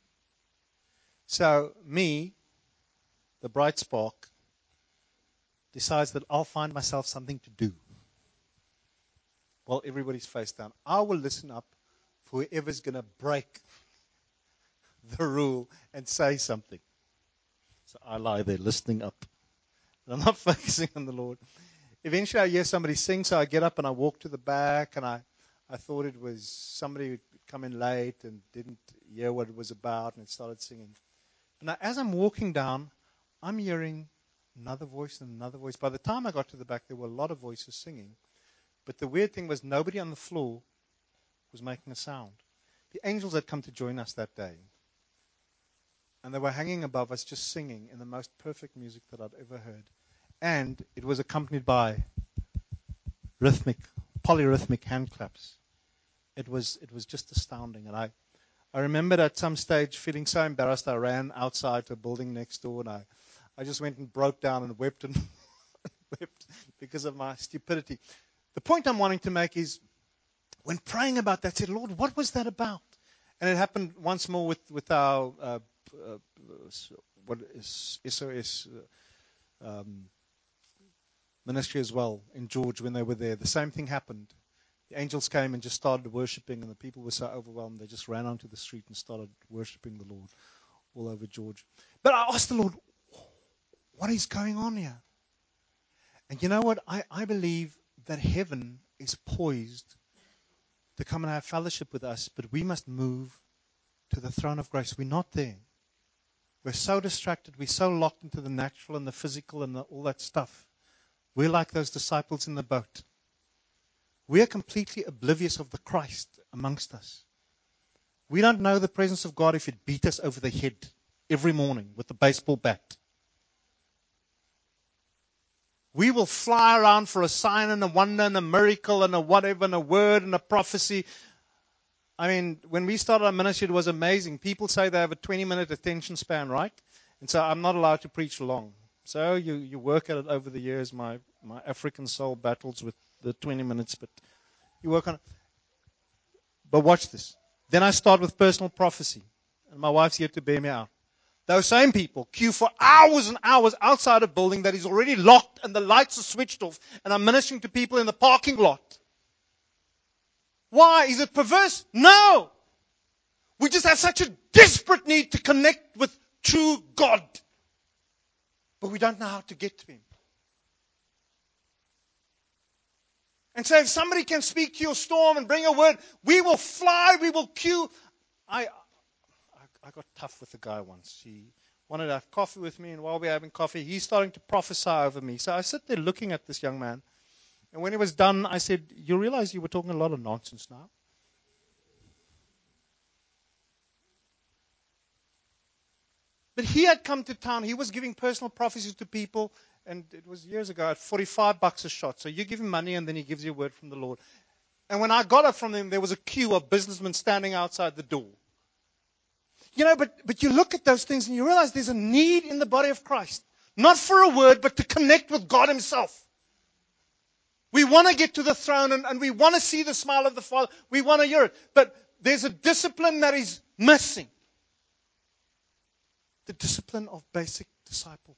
So me, the bright spark, decides that I'll find myself something to do while everybody's face down. I will listen up for whoever's going to break the rule and say something. So I lie there listening up. And I'm not focusing on the Lord. Eventually I hear somebody sing, so I get up and I walk to the back, and I thought it was somebody who'd come in late and didn't hear what it was about, and it started singing. And as I'm walking down, I'm hearing another voice and another voice. By the time I got to the back, there were a lot of voices singing. But the weird thing was nobody on the floor was making a sound. The angels had come to join us that day. And they were hanging above us just singing in the most perfect music that I'd ever heard. And it was accompanied by polyrhythmic hand claps. It was just astounding. And I remembered at some stage feeling so embarrassed, I ran outside to a building next door, and I just went and broke down and wept and wept because of my stupidity. The point I'm wanting to make is, when praying about that, I said, Lord, what was that about? And it happened once more with our SOS ministry as well in George when they were there. The same thing happened. The angels came and just started worshiping, and the people were so overwhelmed they just ran onto the street and started worshiping the Lord all over George. But I asked the Lord, what is going on here? And you know what? I believe that heaven is poised to come and have fellowship with us, but we must move to the throne of grace. We're not there. We're so distracted. We're so locked into the natural and the physical and all that stuff. We're like those disciples in the boat. We are completely oblivious of the Christ amongst us. We don't know the presence of God if it beat us over the head every morning with a baseball bat. We will fly around for a sign and a wonder and a miracle and a whatever and a word and a prophecy. I mean, when we started our ministry, it was amazing. People say they have a 20-minute attention span, right? And so I'm not allowed to preach long. So you work at it over the years. My African soul battles with the 20 minutes, but you work on it. But watch this. Then I start with personal prophecy. And my wife's here to bear me out. Those same people queue for hours and hours outside a building that is already locked and the lights are switched off, and I'm ministering to people in the parking lot. Why? Is it perverse? No. We just have such a desperate need to connect with true God. But we don't know how to get to Him. And so if somebody can speak to your storm and bring a word, we will fly, we will queue. I got tough with the guy once. He wanted to have coffee with me, and while we were having coffee, he's starting to prophesy over me. So I sit there looking at this young man. And when he was done, I said, you realize you were talking a lot of nonsense now? But he had come to town. He was giving personal prophecies to people. And it was years ago at $45 a shot. So you give him money and then he gives you a word from the Lord. And when I got it from him, there was a queue of businessmen standing outside the door. You know, but you look at those things and you realize there's a need in the body of Christ. Not for a word, but to connect with God Himself. We want to get to the throne and we want to see the smile of the Father. We want to hear it. But there's a discipline that is missing. The discipline of basic discipleship.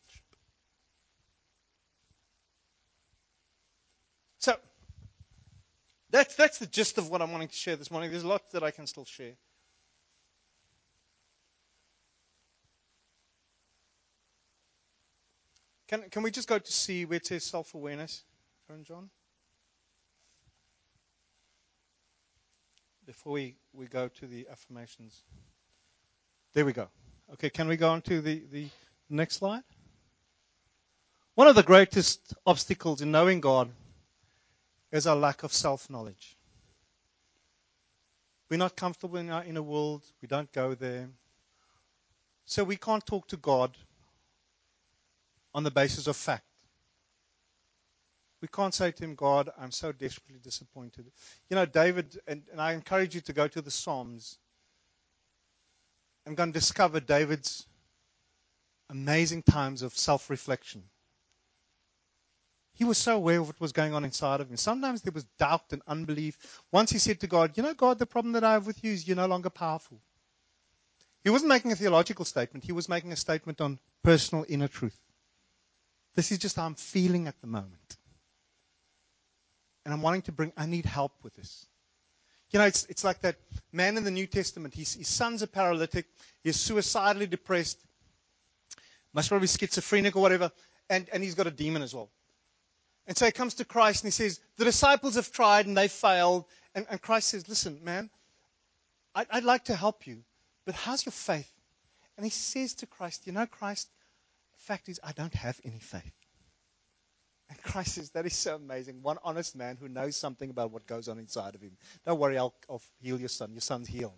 So, that's the gist of what I'm wanting to share this morning. There's lots that I can still share. Can we just go to see where it says self-awareness, Aaron John? Before we go to the affirmations. There we go. Okay, can we go on to the next slide? One of the greatest obstacles in knowing God is our lack of self-knowledge. We're not comfortable in our inner world. We don't go there. So we can't talk to God on the basis of fact. We can't say to him, God, I'm so desperately disappointed. You know, David, and I encourage you to go to the Psalms and go and discover David's amazing times of self-reflection. He was so aware of what was going on inside of him. Sometimes there was doubt and unbelief. Once he said to God, you know, God, the problem that I have with you is you're no longer powerful. He wasn't making a theological statement. He was making a statement on personal inner truth. This is just how I'm feeling at the moment. And I'm wanting to I need help with this. You know, it's like that man in the New Testament. His son's a paralytic. He's suicidally depressed. Must probably be schizophrenic or whatever. And he's got a demon as well. And so he comes to Christ and he says, the disciples have tried and they failed. And Christ says, listen, man, I'd like to help you, but how's your faith? And he says to Christ, you know, Christ, the fact is I don't have any faith. And Christ says, that is so amazing. One honest man who knows something about what goes on inside of him. Don't worry, I'll heal your son. Your son's healed.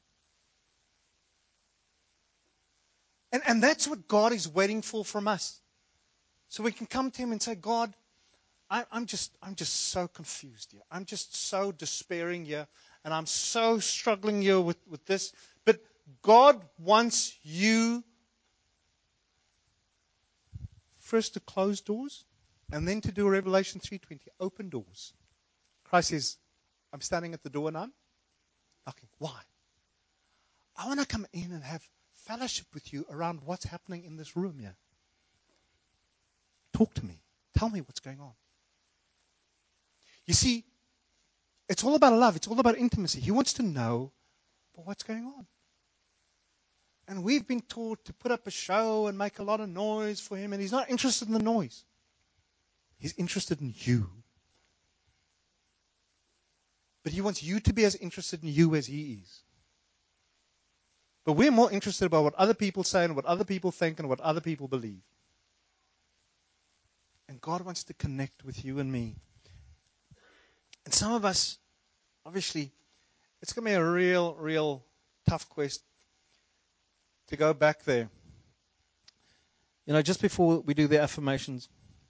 And that's what God is waiting for from us. So we can come to him and say, God, I'm just so confused here. I'm just so despairing here. And I'm so struggling here with this. But God wants you first to close doors and then to do Revelation 3:20, open doors. Christ says, I'm standing at the door and I'm knocking. Why? I want to come in and have fellowship with you around what's happening in this room here. Talk to me. Tell me what's going on. You see, it's all about love. It's all about intimacy. He wants to know what's going on. And we've been taught to put up a show and make a lot of noise for him, and he's not interested in the noise. He's interested in you. But he wants you to be as interested in you as he is. But we're more interested about what other people say and what other people think and what other people believe. And God wants to connect with you and me. And some of us, obviously, it's going to be a real tough quest to go back there. You know, just before we do the affirmations,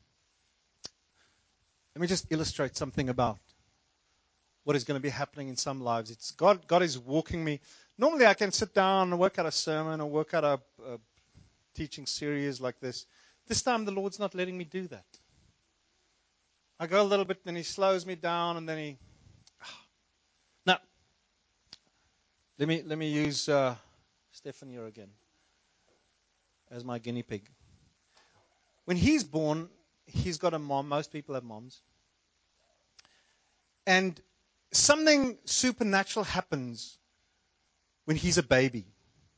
let me just illustrate something about what is going to be happening in some lives. It's God is walking me. Normally I can sit down and work out a sermon or work out a teaching series like this. This time the Lord's not letting me do that. I go a little bit, then he slows me down, and then he... Now, let me use Stefan here again as my guinea pig. When he's born, he's got a mom. Most people have moms. And something supernatural happens when he's a baby.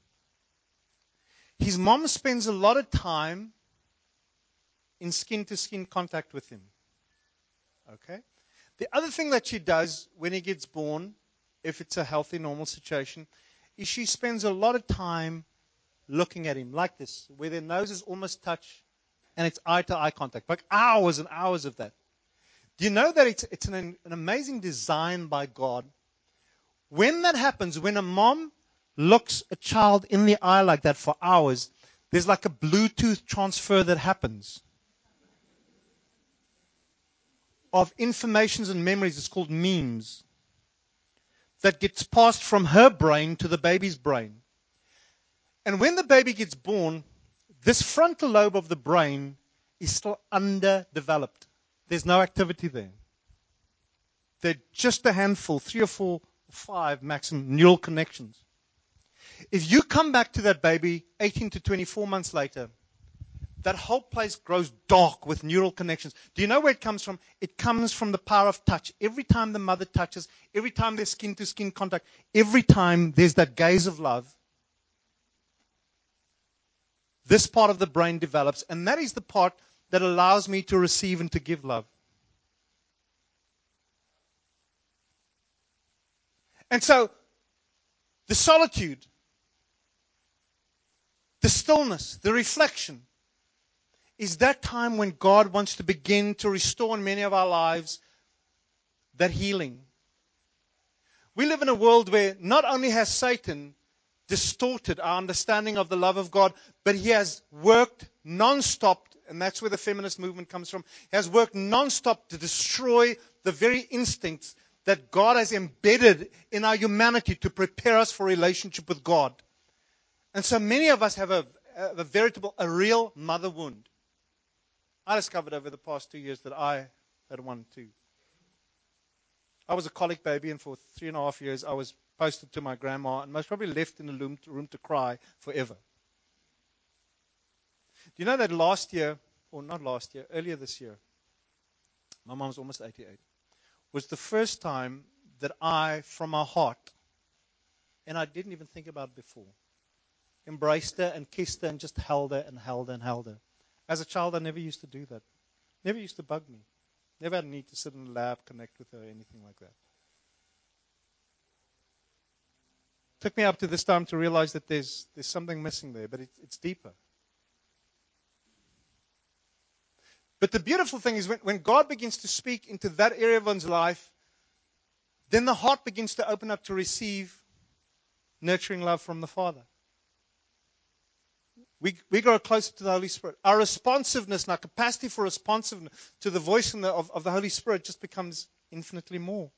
His mom spends a lot of time in skin-to-skin contact with him. Okay? The other thing that she does when he gets born, if it's a healthy, normal situation, is she spends a lot of time looking at him like this, where their noses almost touch, and it's eye-to-eye contact, like hours and hours of that. Do you know that it's an amazing design by God? When that happens, when a mom looks a child in the eye like that for hours, there's like a Bluetooth transfer that happens of informations and memories. It's called memes, that gets passed from her brain to the baby's brain. And when the baby gets born, this frontal lobe of the brain is still underdeveloped. There's no activity there. They're just a handful, 3 or 4 or 5 maximum neural connections. If you come back to that baby 18 to 24 months later, that whole place grows dark with neural connections. Do you know where it comes from? It comes from the power of touch. Every time the mother touches, every time there's skin-to-skin contact, every time there's that gaze of love, this part of the brain develops, and that is the part that allows me to receive and to give love. And so, the solitude, the stillness, the reflection, is that time when God wants to begin to restore in many of our lives that healing. We live in a world where not only has Satan distorted our understanding of the love of God, but he has worked non-stop and that's where the feminist movement comes from, has worked non-stop to destroy the very instincts that God has embedded in our humanity to prepare us for a relationship with God. And so many of us have a real mother wound. I discovered over the past 2 years that I had one too. I was a colic baby, and for 3.5 years I was posted to my grandma and most probably left in the room to cry forever. Do you know that last year, or not last year, earlier this year, my mom's almost 88, was the first time that I, from my heart, and I didn't even think about it before, embraced her and kissed her and just held her and held her and held her. As a child, I never used to do that. Never used to bug me. Never had a need to sit in the lab, connect with her, or anything like that. Took me up to this time to realize that there's something missing there, but it's deeper. But the beautiful thing is when God begins to speak into that area of one's life, then the heart begins to open up to receive nurturing love from the Father. We grow closer to the Holy Spirit. Our responsiveness and our capacity for responsiveness to the voice of the Holy Spirit just becomes infinitely more.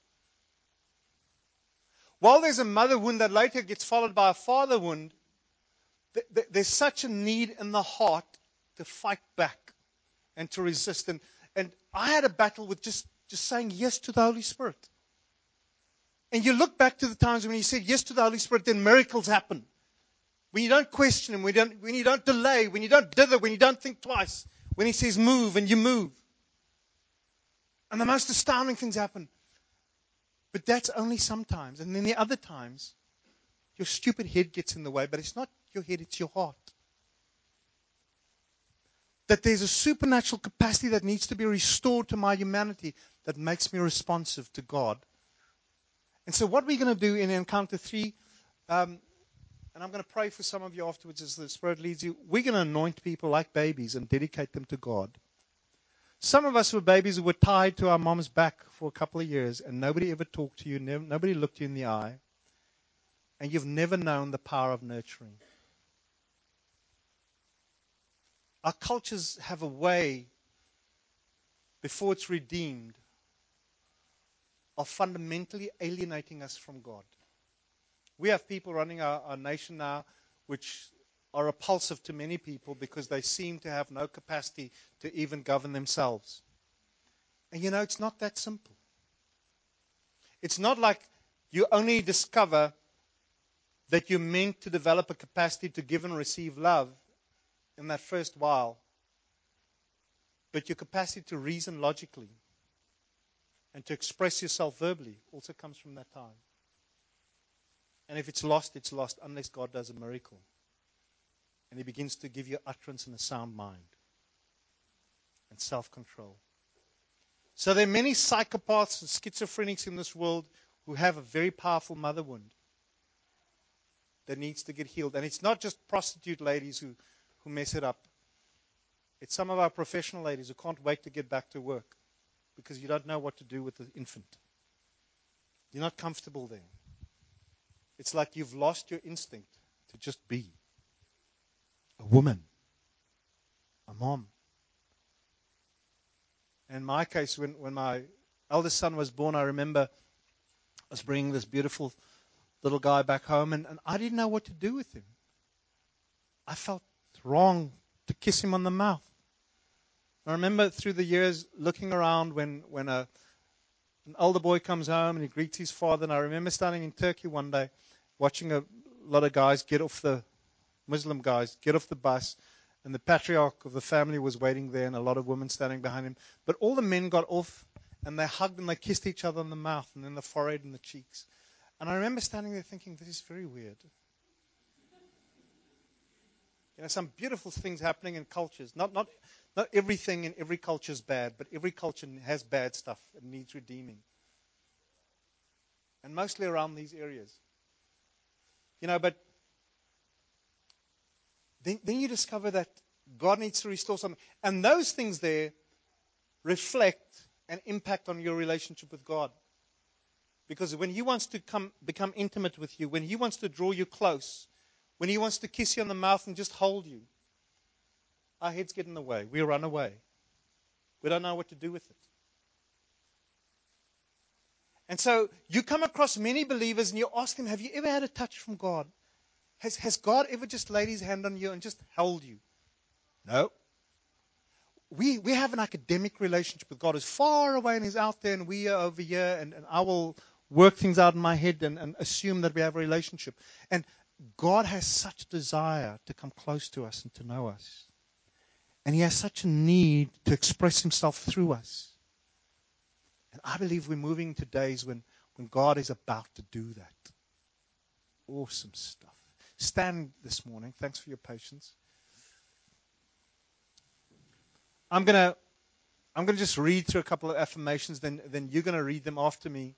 While there's a mother wound that later gets followed by a father wound, there's such a need in the heart to fight back and to resist. And I had a battle with just saying yes to the Holy Spirit. And you look back to the times when you said yes to the Holy Spirit, then miracles happen. When you don't question Him, when you don't delay, when you don't dither, when you don't think twice, when He says move and you move. And the most astounding things happen. But that's only sometimes. And then the other times, your stupid head gets in the way, but it's not your head, it's your heart. That there's a supernatural capacity that needs to be restored to my humanity that makes me responsive to God. And so what we're going to do in Encounter 3, and I'm going to pray for some of you afterwards as the Spirit leads you. We're going to anoint people like babies and dedicate them to God. Some of us were babies who were tied to our mom's back for a couple of years, and nobody ever talked to you, nobody looked you in the eye, and you've never known the power of nurturing. Our cultures have a way, before it's redeemed, of fundamentally alienating us from God. We have people running our nation now which are repulsive to many people because they seem to have no capacity to even govern themselves. And you know, it's not that simple. It's not like you only discover that you're meant to develop a capacity to give and receive love in that first while, but your capacity to reason logically and to express yourself verbally also comes from that time. And if it's lost unless God does a miracle. And He begins to give you utterance and a sound mind and self-control. So there are many psychopaths and schizophrenics in this world who have a very powerful mother wound that needs to get healed. And it's not just prostitute ladies who mess it up. It's some of our professional ladies who can't wait to get back to work because you don't know what to do with the infant. You're not comfortable there. It's like you've lost your instinct to just be a woman, a mom. In my case, when my eldest son was born, I remember us bringing this beautiful little guy back home, and I didn't know what to do with him. I felt wrong to kiss him on the mouth. I remember through the years looking around when an older boy comes home and he greets his father, and I remember standing in Turkey one day watching a lot of guys Muslim guys get off the bus, and the patriarch of the family was waiting there and a lot of women standing behind him. But all the men got off and they hugged and they kissed each other on the mouth and then the forehead and the cheeks. And I remember standing there thinking, this is very weird. You know, some beautiful things happening in cultures. Not everything in every culture is bad, but every culture has bad stuff and needs redeeming. And mostly around these areas. You know, but then you discover that God needs to restore something. And those things there reflect and impact on your relationship with God. Because when He wants to become intimate with you, when He wants to draw you close, when He wants to kiss you on the mouth and just hold you, our heads get in the way. We run away. We don't know what to do with it. And so you come across many believers and you ask them, have you ever had a touch from God? Has God ever just laid his hand on you and just held you? No. We have an academic relationship with God who's far away and he's out there and we are over here and I will work things out in my head and assume that we have a relationship. And God has such a desire to come close to us and to know us. And he has such a need to express himself through us. And I believe we're moving to days when God is about to do that. Awesome stuff. Stand this morning. Thanks for your patience. I'm gonna just read through a couple of affirmations, then you're gonna read them after me.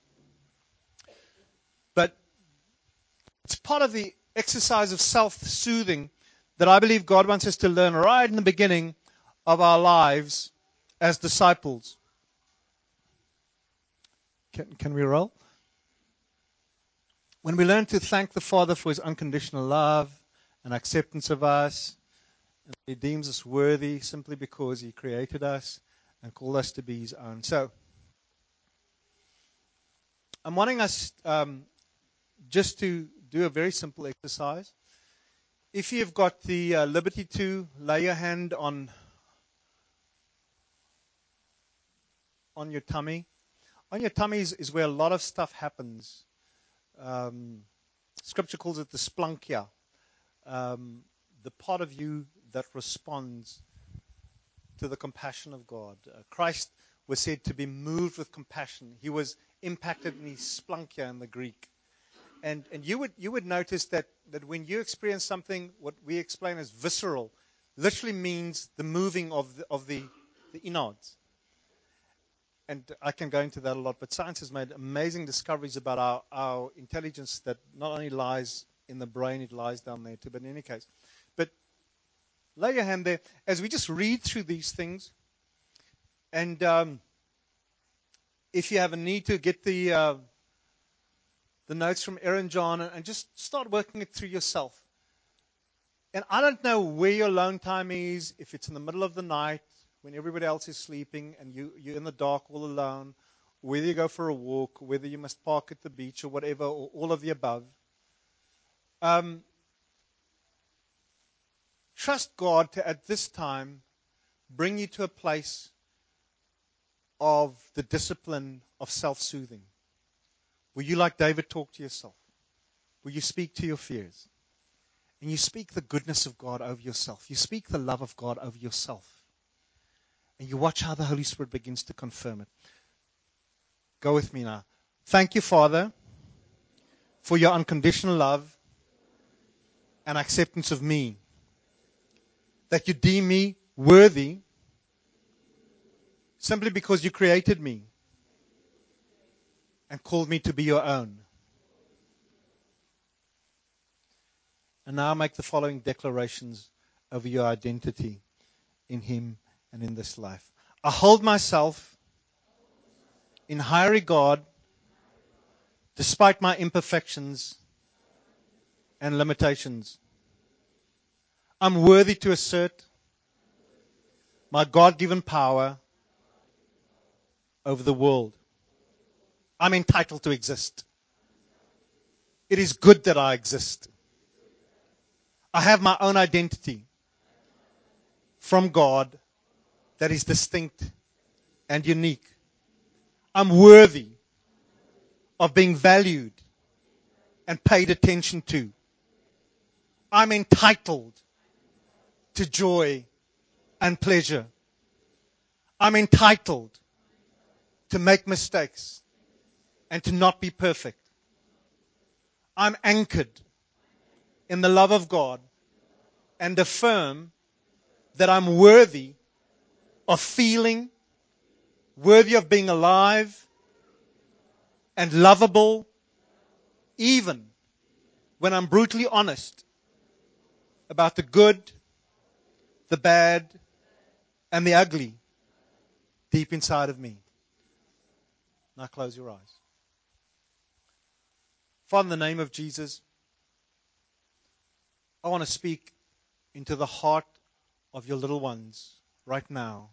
But it's part of the exercise of self-soothing that I believe God wants us to learn right in the beginning of our lives as disciples. Can we roll? When we learn to thank the Father for his unconditional love and acceptance of us, and he deems us worthy simply because he created us and called us to be his own. So, I'm wanting us just to do a very simple exercise. If you've got the liberty to, lay your hand on your tummy. On your tummy is where a lot of stuff happens. Scripture calls it the splunkia, the part of you that responds to the compassion of God. Christ was said to be moved with compassion. He was impacted in his splunkia in the Greek. And you would notice that when you experience something, what we explain as visceral, literally means the moving of the innards. And I can go into that a lot, but science has made amazing discoveries about our intelligence that not only lies in the brain, it lies down there too. But in any case, but lay your hand there as we just read through these things. And if you have a need to get the notes from Aaron John and just start working it through yourself. And I don't know where your alone time is, if it's in the middle of the night, when everybody else is sleeping and you're in the dark all alone, whether you go for a walk, whether you must park at the beach or whatever, or all of the above. Trust God to, at this time, bring you to a place of the discipline of self-soothing. Will you, like David, talk to yourself? Will you speak to your fears? And you speak the goodness of God over yourself. You speak the love of God over yourself. And you watch how the Holy Spirit begins to confirm it. Go with me now. Thank you, Father, for your unconditional love and acceptance of me. That you deem me worthy simply because you created me and called me to be your own. And now make the following declarations over your identity in him and in this life. I hold myself in high regard despite my imperfections and limitations. I'm worthy to assert my God-given power over the world. I'm entitled to exist. It is good that I exist. I have my own identity from God that is distinct and unique. I'm worthy of being valued and paid attention to. I'm entitled to joy and pleasure. I'm entitled to make mistakes and to not be perfect. I'm anchored in the love of God and affirm that I'm worthy of feeling, worthy of being alive and lovable, even when I'm brutally honest about the good, the bad, and the ugly deep inside of me. Now close your eyes. Father, in the name of Jesus, I want to speak into the heart of your little ones right now.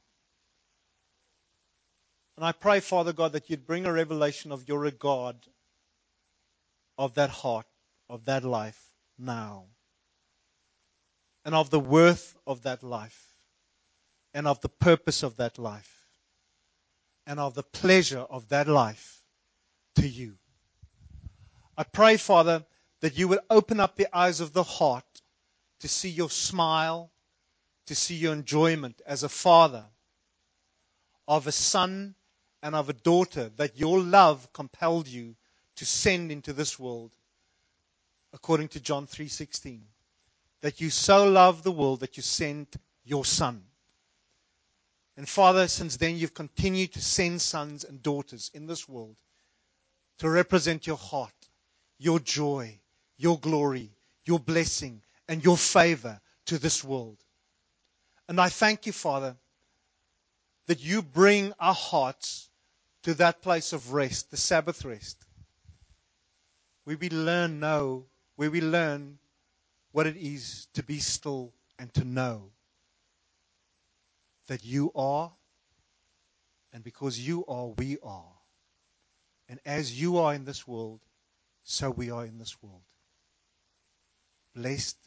And I pray, Father God, that you'd bring a revelation of your regard of that heart, of that life now. And of the worth of that life. And of the purpose of that life. And of the pleasure of that life to you. I pray, Father, that you would open up the eyes of the heart to see your smile, to see your enjoyment as a father of a son and of a daughter, that your love compelled you to send into this world, according to John 3:16. That you so loved the world that you sent your son. And Father, since then you've continued to send sons and daughters in this world to represent your heart, your joy, your glory, your blessing, and your favor to this world. And I thank you, Father, that you bring our hearts to that place of rest, the Sabbath rest, where we learn what it is to be still and to know that you are, and because you are, we are. And as you are in this world, so we are in this world. Blessed,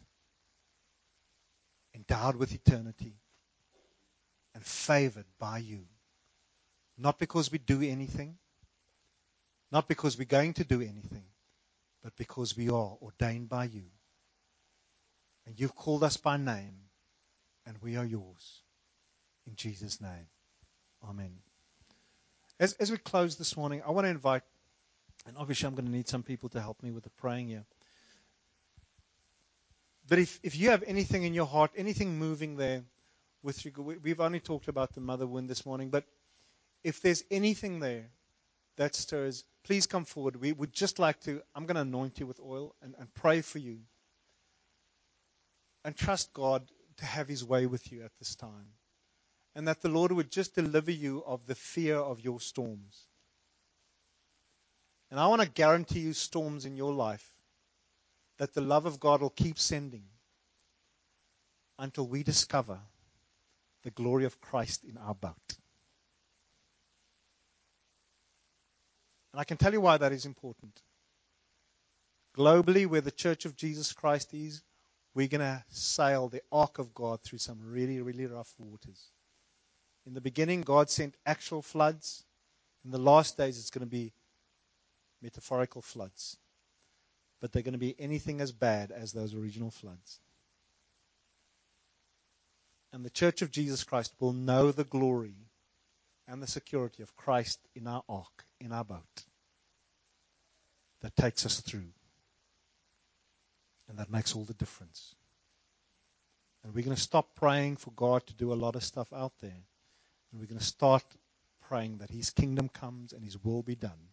endowed with eternity, and favored by you. Not because we do anything, not because we're going to do anything, but because we are ordained by you. And you've called us by name, and we are yours. In Jesus' name, amen. As we close this morning, I want to invite, and obviously I'm going to need some people to help me with the praying here. But if you have anything in your heart, anything moving there, we've only talked about the mother wound this morning, but if there's anything there that stirs, please come forward. We would just like to, I'm going to anoint you with oil and pray for you. And trust God to have his way with you at this time. And that the Lord would just deliver you of the fear of your storms. And I want to guarantee you storms in your life that the love of God will keep sending until we discover the glory of Christ in our boat. And I can tell you why that is important. Globally, where the Church of Jesus Christ is, we're going to sail the ark of God through some really, really rough waters. In the beginning, God sent actual floods. In the last days, it's going to be metaphorical floods. But they're going to be anything as bad as those original floods. And the Church of Jesus Christ will know the glory and the security of Christ in our ark, in our boat, that takes us through. And that makes all the difference. And we're going to stop praying for God to do a lot of stuff out there. And we're going to start praying that his kingdom comes and his will be done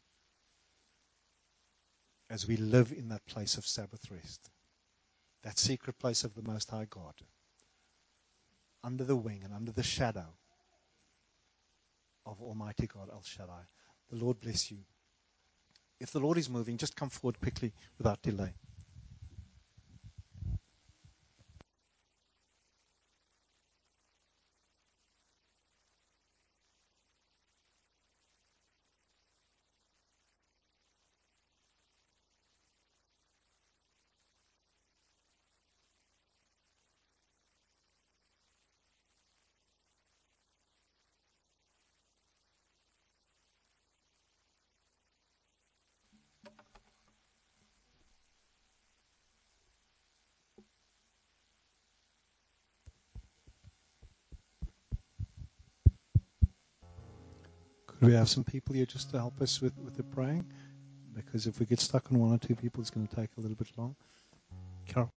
as we live in that place of Sabbath rest, that secret place of the Most High God, under the wing and under the shadow of Almighty God, El Shaddai. The Lord bless you. If the Lord is moving, just come forward quickly without delay. Could we have some people here just to help us with the praying? Because if we get stuck on one or two people, it's going to take a little bit long. Carol.